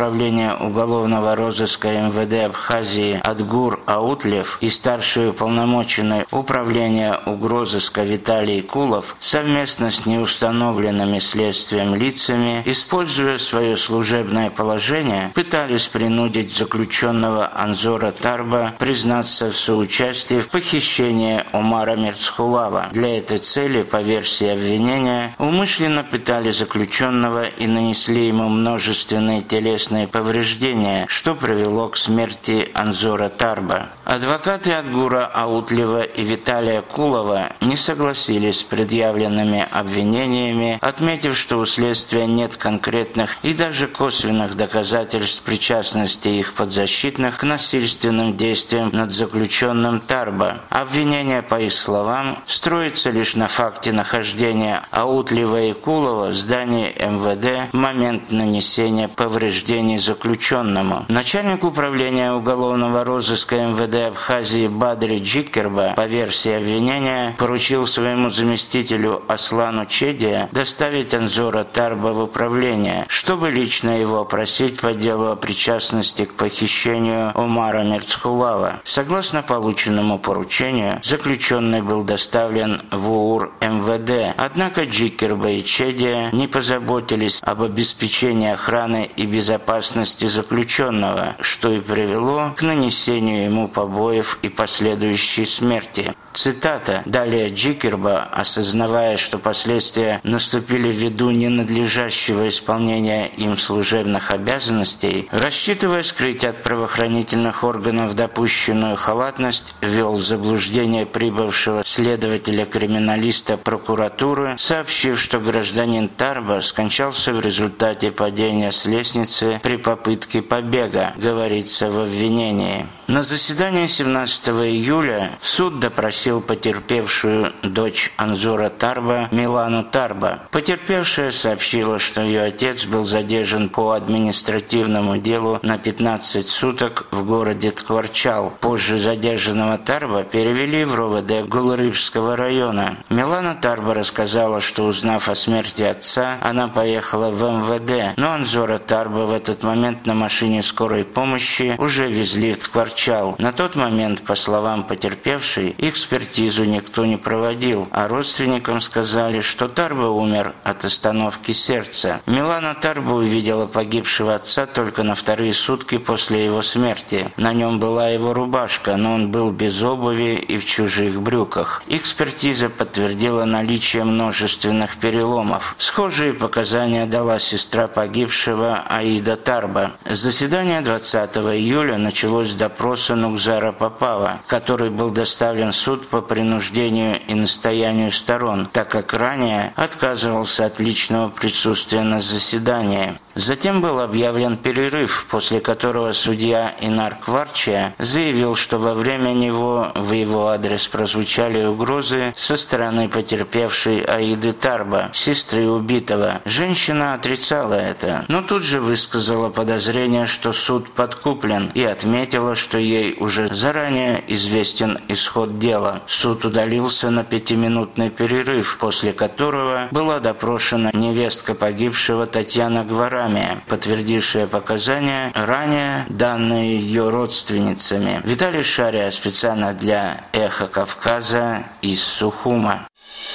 управления уголовного розыска эм вэ дэ Абхазии Адгур Аутлев и старший уполномоченный управления угрозыска Виталий Кулов совместно с неустановленными следствием лицами, используя свое служебное положение, пытались принудить заключенного Анзора Тарба признаться в соучастии в похищении Омара Мерцхулава. Для этой цели, по версии обвинения, умышленно пытали заключенного и нанесли ему множественные телесные повреждения, что привело к смерти Анзора Тарба. Адвокаты Адгура Аутлева и Виталия Кулова не согласились с предъявленными обвинениями, отметив, что у следствия нет конкретных и даже косвенных доказательств причастности их подзащитных к насильственным действиям над заключенным Тарба. Обвинение, по их словам, строится лишь на факте нахождения Аутлева и Кулова в здании эм вэ дэ в момент нанесения повреждений заключенному. Начальник управления уголовного розыска эм вэ дэ Абхазии Бадри Джикерба, по версии обвинения, поручил своему заместителю Аслану Чедия доставить Анзора Тарба в управление, чтобы лично его опросить по делу о причастности к похищению Омара Мерцхулава. Согласно полученному поручению, заключенный был доставлен в УУР эм вэ дэ, однако Джикерба и Чедия не позаботились об обеспечении охраны и безопасности заключенного, что и привело к нанесению ему побоев и последующей смерти. Цитата. Далее Джикерба, осознавая, что последствия наступили ввиду ненадлежащего исполнения им служебных обязанностей, рассчитывая скрыть от правоохранительных органов допущенную халатность, ввел в заблуждение прибывшего следователя-криминалиста прокуратуры, сообщив, что гражданин Тарба скончался в результате падения с лестницы при попытке побега, говорится в обвинении. На заседании семнадцатого июля суд допросил потерпевшую дочь Анзора Тарба Милану Тарба. Потерпевшая сообщила, что ее отец был задержан по административному делу на пятнадцать суток в городе Ткварчал. Позже задержанного Тарба перевели в эр о вэ дэ Гулрыбского района. Милана Тарба рассказала, что, узнав о смерти отца, она поехала в эм вэ дэ, но Анзора Тарба в этот момент на машине скорой помощи уже везли в Ткварчал. На тот момент, по словам потерпевшей, экспертизу никто не проводил, а родственникам сказали, что Тарба умер от остановки сердца. Милана Тарба увидела погибшего отца только на вторые сутки после его смерти. На нем была его рубашка, но он был без обуви и в чужих брюках. Экспертиза подтвердила наличие множественных переломов. Схожие показания дала сестра погибшего Аида Тарба. Заседание двадцатого июля началось с допроса Нукзара Попава, который был доставлен в суд по принуждению и настоянию сторон, так как ранее отказывался от личного присутствия на заседании. Затем был объявлен перерыв, после которого судья Инар Кварчия заявил, что во время него в его адрес прозвучали угрозы со стороны потерпевшей Аиды Тарба, сестры убитого. Женщина отрицала это, но тут же высказала подозрение, что суд подкуплен, и отметила, что ей уже заранее известен исход дела. Суд удалился на пятиминутный перерыв, после которого была допрошена невестка погибшего Татьяна Гвара, подтвердившая показания, ранее данные ее родственницами. Виталий Шария специально для «Эхо Кавказа» из Сухума.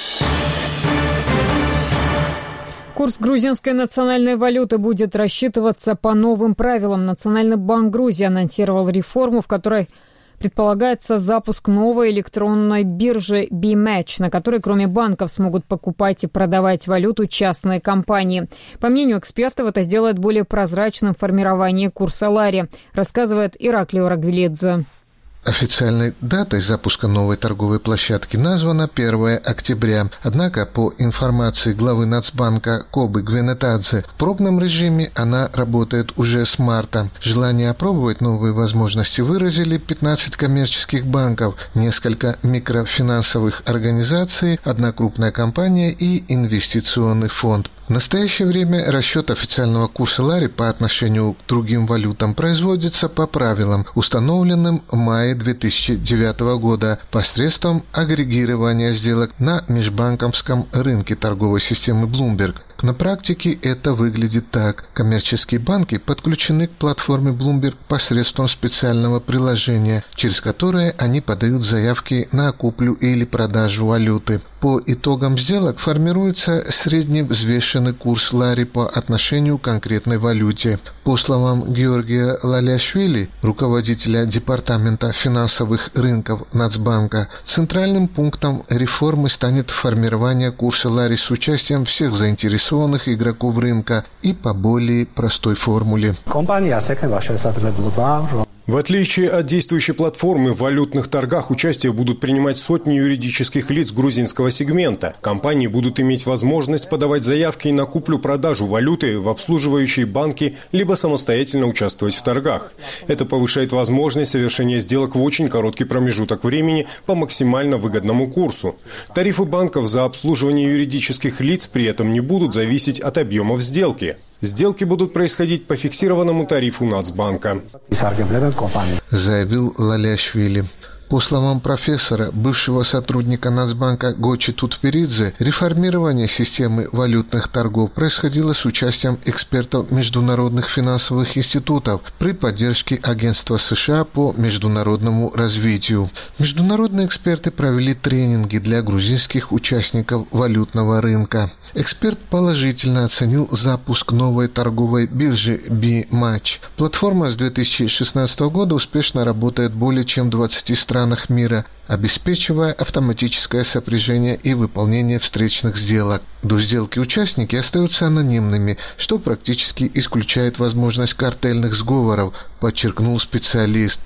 Курс грузинской национальной валюты будет рассчитываться по новым правилам. Национальный банк Грузии анонсировал реформу, в которой предполагается запуск новой электронной биржи B-Match, на которой кроме банков смогут покупать и продавать валюту частные компании. По мнению экспертов, это сделает более прозрачным формирование курса лари, рассказывает Ираклио Рагвилидзе.
Официальной датой запуска новой торговой площадки названо первое октября. Однако, по информации главы Нацбанка Кобы Гвенетадзе, в пробном режиме она работает уже с марта. Желание опробовать новые возможности выразили пятнадцать коммерческих банков, несколько микрофинансовых организаций, одна крупная компания и инвестиционный фонд. В настоящее время расчет официального курса лари по отношению к другим валютам производится по правилам, установленным в мае две тысячи девятого года посредством агрегирования сделок на межбанковском рынке торговой системы Bloomberg. На практике это выглядит так. Коммерческие банки подключены к платформе Bloomberg посредством специального приложения, через которое они подают заявки на куплю или продажу валюты. По итогам сделок формируется средневзвешенный курс лари по отношению к конкретной валюте. По словам Георгия Лаляшвили, руководителя Департамента финансовых рынков Нацбанка, центральным пунктом реформы станет формирование курса лари с участием всех заинтересованных игроков рынка и по более простой формуле.
В отличие от действующей платформы, в валютных торгах участие будут принимать сотни юридических лиц грузинского сегмента. Компании будут иметь возможность подавать заявки на куплю-продажу валюты в обслуживающие банки, либо самостоятельно участвовать в торгах. Это повышает возможность совершения сделок в очень короткий промежуток времени по максимально выгодному курсу. Тарифы банков за обслуживание юридических лиц при этом не будут зависеть от объемов сделки. Сделки будут происходить по фиксированному тарифу Нацбанка,
заявил Лаляшвили. По словам профессора, бывшего сотрудника Нацбанка Гочи Тутперидзе, реформирование системы валютных торгов происходило с участием экспертов международных финансовых институтов при поддержке Агентства США по международному развитию. Международные эксперты провели тренинги для грузинских участников валютного рынка. Эксперт положительно оценил запуск новой торговой биржи B-Match. Платформа с две тысячи шестнадцатого года успешно работает более чем в двадцати странах мира, обеспечивая автоматическое сопряжение и выполнение встречных сделок. До сделки участники остаются анонимными, что практически исключает возможность картельных сговоров, подчеркнул специалист.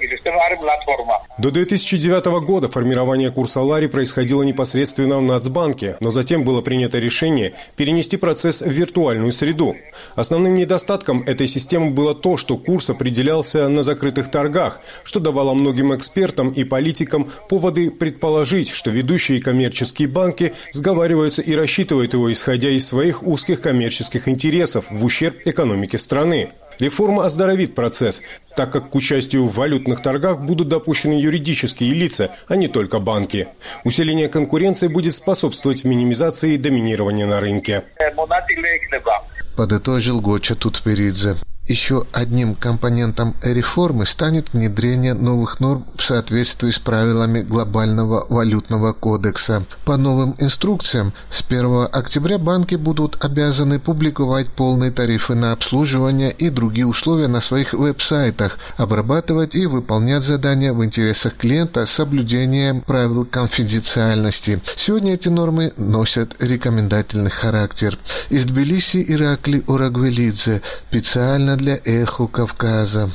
До две тысячи девятого года формирование курса лари происходило непосредственно в Нацбанке, но затем было принято решение перенести процесс в виртуальную среду. Основным недостатком этой системы было то, что курс определялся на закрытых торгах, что давало многим экспертам и политикам поводы предположить, что ведущие коммерческие банки сговариваются и рассчитывают его, исходя из своих узких коммерческих интересов в ущерб экономике страны. Реформа оздоровит процесс, так как к участию в валютных торгах будут допущены юридические лица, а не только банки. Усиление конкуренции будет способствовать минимизации доминирования на рынке,
подытожил Гоча Тутперидзе. Еще одним компонентом реформы станет внедрение новых норм в соответствии с правилами глобального валютного кодекса. По новым инструкциям с первого октября банки будут обязаны публиковать полные тарифы на обслуживание и другие условия на своих веб-сайтах, обрабатывать и выполнять задания в интересах клиента с соблюдением правил конфиденциальности. Сегодня эти нормы носят рекомендательный характер. Из Тбилиси Иракли Орагвелидзе, специально для «Эхо Кавказа».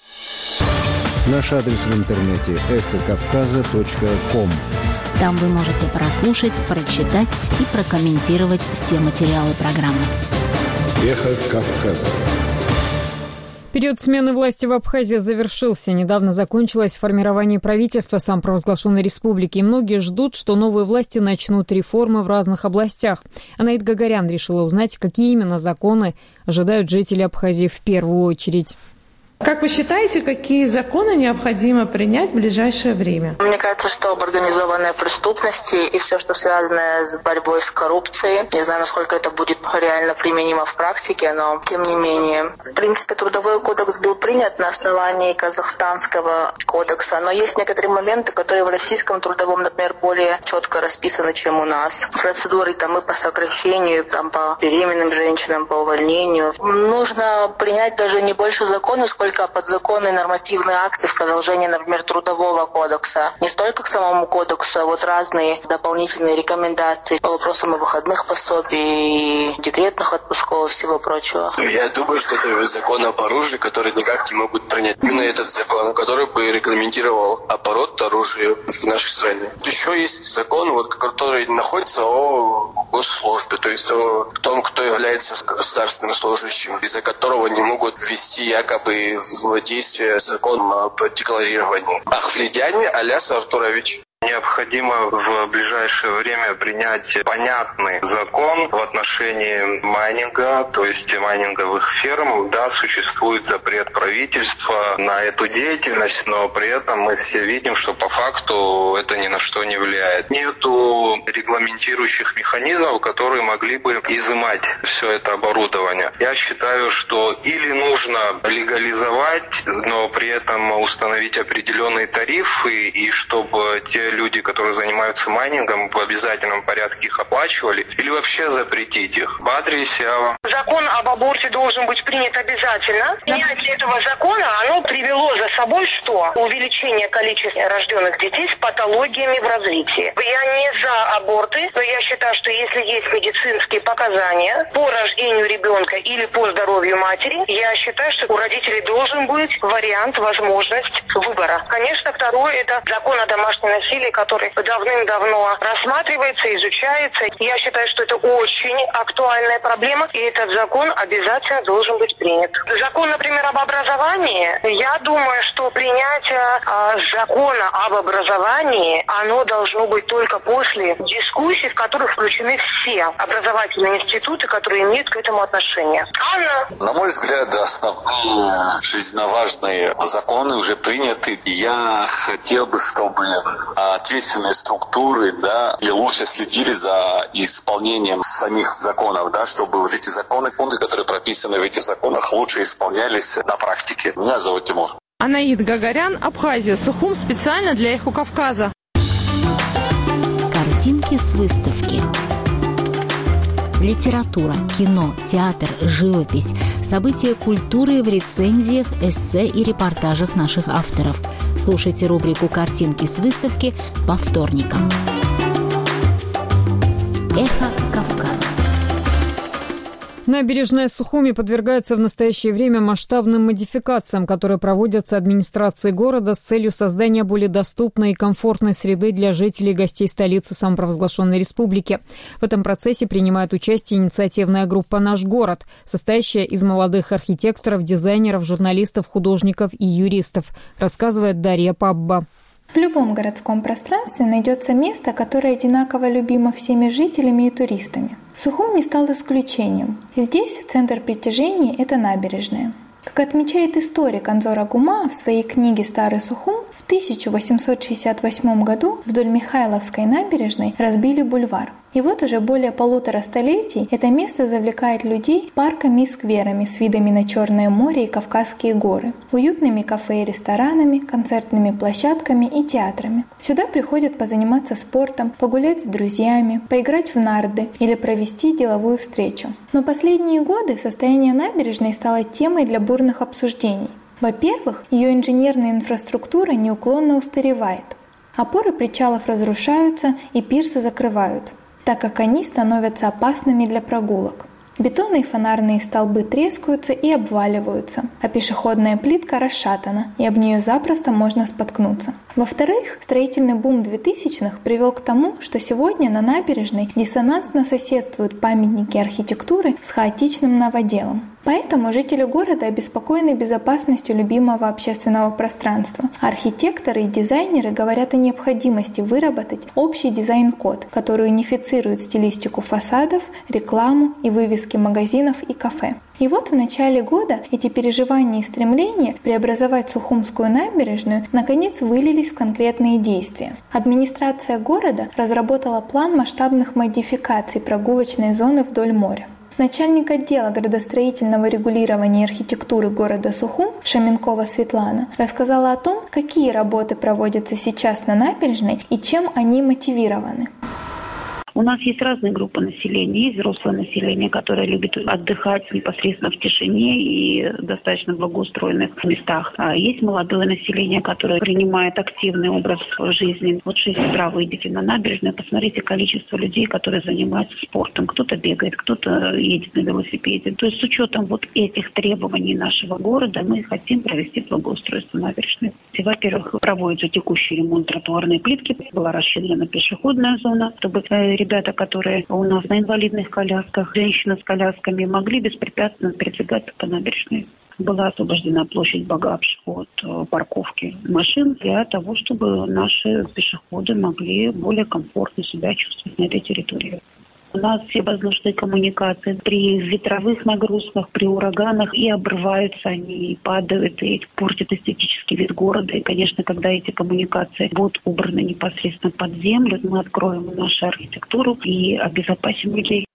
Наш адрес в интернете эхо кавказа точка ком.
Там вы можете прослушать, прочитать и прокомментировать все материалы программы.
«Эхо Кавказа».
Период смены власти в Абхазии завершился. Недавно закончилось формирование правительства самопровозглашенной республики. И многие ждут, что новые власти начнут реформы в разных областях. Анаит Гагарян решила узнать, какие именно законы ожидают жители Абхазии в первую очередь.
Как вы считаете, какие законы необходимо принять в ближайшее время?
Мне кажется, что об организованной преступности и все, что связано с борьбой с коррупцией. Не знаю, насколько это будет реально применимо в практике, но тем не менее. В принципе, трудовой кодекс был принят на основании казахстанского кодекса, но есть некоторые моменты, которые в российском трудовом, например, более четко расписаны, чем у нас. Процедуры там и по сокращению, там по беременным женщинам, по увольнению. Нужно принять даже не больше закона, сколько подзаконные нормативные акты в продолжении, например, Трудового кодекса. Не столько к самому кодексу, а вот разные дополнительные рекомендации по вопросам и выходных пособий, и декретных отпусков, всего прочего.
Я думаю, что это закон об оружии, который никак не могут принять. Именно этот закон, который бы регламентировал оборот оружия в нашей стране. Еще есть закон, вот, который находится о госслужбе, то есть о том, кто является государственным служащим, из-за которого не могут ввести якобы в действие закон об декларировании. Ахлидяне Аляс Артурович.
Необходимо в ближайшее время принять понятный закон в отношении майнинга, то есть майнинговых ферм. Да, существует запрет правительства на эту деятельность, но при этом мы все видим, что по факту это ни на что не влияет. Нету регламентирующих механизмов, которые могли бы изымать все это оборудование. Я считаю, что или нужно легализовать, но при этом установить определенные тарифы, и чтобы те люди, которые занимаются майнингом, в обязательном порядке их оплачивали, или вообще запретить их. В адресе...
Закон об аборте должен быть принят обязательно. Принятие этого закона, оно привело за собой что? Увеличение количества рожденных детей с патологиями в развитии. Я не за аборты, но я считаю, что если есть медицинские показания по рождению ребенка или по здоровью матери, я считаю, что у родителей должен быть вариант, возможность выбора. Конечно, второе – это закон о домашнем насилии, который давным-давно рассматривается, изучается. Я считаю, что это очень актуальная проблема, и этот закон обязательно должен быть принят. Закон, например, об образовании, я думаю, что принятие а, закона об образовании, оно должно быть только после дискуссий, в которых включены все образовательные институты, которые имеют к этому отношение. Анна?
На мой взгляд, основные жизненно важные законы уже приняты. Я хотел бы, чтобы ответственные структуры, да, и лучше следили за исполнением самих законов, да, чтобы вот эти законы, пункты, которые прописаны в этих законах, лучше исполнялись на практике. Меня зовут Тимур.
Анаид Гагарян, Абхазия, Сухум, специально для Эхо Кавказа.
Картинки с выставки. Литература, кино, театр, живопись, события культуры в рецензиях, эссе и репортажах наших авторов. Слушайте рубрику «Картинки с выставки» по вторникам. Эхо Кавказа.
Набережная Сухуми подвергается в настоящее время масштабным модификациям, которые проводятся администрацией города с целью создания более доступной и комфортной среды для жителей и гостей столицы самопровозглашенной республики. В этом процессе принимает участие инициативная группа «Наш город», состоящая из молодых архитекторов, дизайнеров, журналистов, художников и юристов, рассказывает Дарья Пабба.
В любом городском пространстве найдется место, которое одинаково любимо всеми жителями и туристами. Сухум не стал исключением. Здесь центр притяжения – это набережная. Как отмечает историк Анзор Агума в своей книге «Старый Сухум», в тысяча восемьсот шестьдесят восьмом году вдоль Михайловской набережной разбили бульвар. И вот уже более полутора столетий это место завлекает людей парками и скверами с видами на Черное море и Кавказские горы, уютными кафе и ресторанами, концертными площадками и театрами. Сюда приходят позаниматься спортом, погулять с друзьями, поиграть в нарды или провести деловую встречу. Но последние годы состояние набережной стало темой для бурных обсуждений. Во-первых, ее инженерная инфраструктура неуклонно устаревает. Опоры причалов разрушаются и пирсы закрывают, так как они становятся опасными для прогулок. Бетонные фонарные столбы трескаются и обваливаются, а пешеходная плитка расшатана, и об нее запросто можно споткнуться. Во-вторых, строительный бум двухтысячных привел к тому, что сегодня на набережной диссонансно соседствуют памятники архитектуры с хаотичным новоделом. Поэтому жители города обеспокоены безопасностью любимого общественного пространства. Архитекторы и дизайнеры говорят о необходимости выработать общий дизайн-код, который унифицирует стилистику фасадов, рекламу и вывески магазинов и кафе. И вот в начале года эти переживания и стремления преобразовать Сухумскую набережную наконец вылились в конкретные действия. Администрация города разработала план масштабных модификаций прогулочной зоны вдоль моря. Начальник отдела градостроительного регулирования и архитектуры города Сухум Шаменкова Светлана рассказала о том, какие работы проводятся сейчас на набережной и чем они мотивированы.
У нас есть разные группы населения. Есть взрослое население, которое любит отдыхать непосредственно в тишине и достаточно благоустроенных местах. А есть молодое население, которое принимает активный образ жизни. Вот в шесть утра выйдите на набережную, посмотрите количество людей, которые занимаются спортом. Кто-то бегает, кто-то едет на велосипеде. То есть с учетом вот этих требований нашего города мы хотим провести благоустройство набережной. Во-первых, проводится текущий ремонт тротуарной плитки. Была расширена пешеходная зона, чтобы ребята, которые у нас на инвалидных колясках, женщины с колясками, могли беспрепятственно передвигаться по набережной. была освобождена площадь богатших от парковки машин для того, чтобы наши пешеходы могли более комфортно себя чувствовать на этой территории. У нас все воздушные коммуникации при ветровых нагрузках, при ураганах и обрываются они, и падают, и портят эстетический вид города. И, конечно, когда эти коммуникации будут убраны непосредственно под землю, мы откроем нашу архитектуру и обезопасим людей.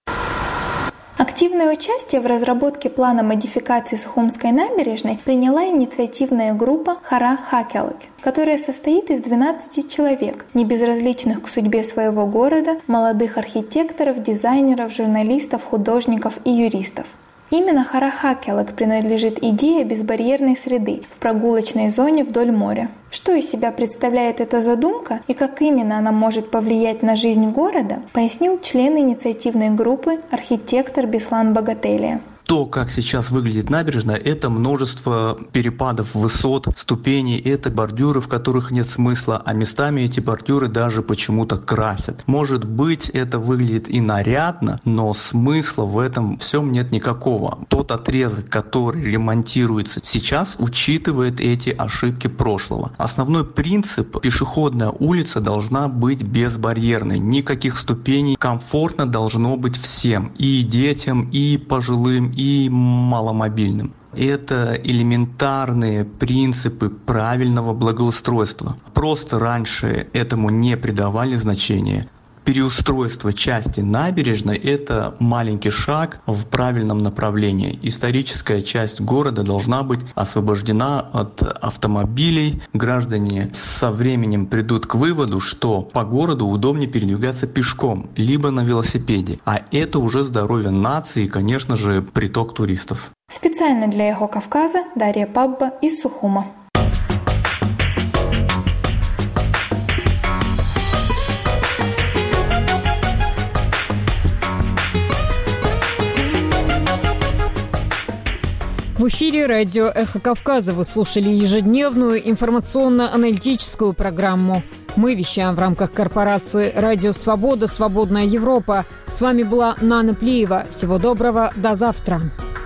Активное участие в разработке плана модификации Сухумской набережной приняла инициативная группа «Хара Хакелык», которая состоит из двенадцати человек, не безразличных к судьбе своего города, молодых архитекторов, дизайнеров, журналистов, художников и юристов. Именно Хара Хакелык принадлежит идее безбарьерной среды в прогулочной зоне вдоль моря. Что из себя представляет эта задумка и как именно она может повлиять на жизнь города, пояснил член инициативной группы архитектор Беслан Богателия.
То, как сейчас выглядит набережная, это множество перепадов высот, ступеней, это бордюры, в которых нет смысла, а местами эти бордюры даже почему-то красят. Может быть, это выглядит и нарядно, но смысла в этом всем нет никакого. Тот отрезок, который ремонтируется сейчас, учитывает эти ошибки прошлого. Основной принцип: пешеходная улица должна быть безбарьерной, никаких ступеней, комфортно должно быть всем, и детям, и пожилым, и маломобильным. Это элементарные принципы правильного благоустройства. Просто раньше этому не придавали значения. Переустройство части набережной – это маленький шаг в правильном направлении. Историческая часть города должна быть освобождена от автомобилей. Граждане со временем придут к выводу, что по городу удобнее передвигаться пешком, либо на велосипеде. А это уже здоровье нации и, конечно же, приток туристов.
Специально для «Эхо Кавказа» Дарья Пабба из Сухума.
В эфире радио «Эхо Кавказа» вы слушали ежедневную информационно-аналитическую программу. Мы вещаем в рамках корпорации «Радио Свобода. Свободная Европа». С вами была Нана Плиева. Всего доброго. До завтра.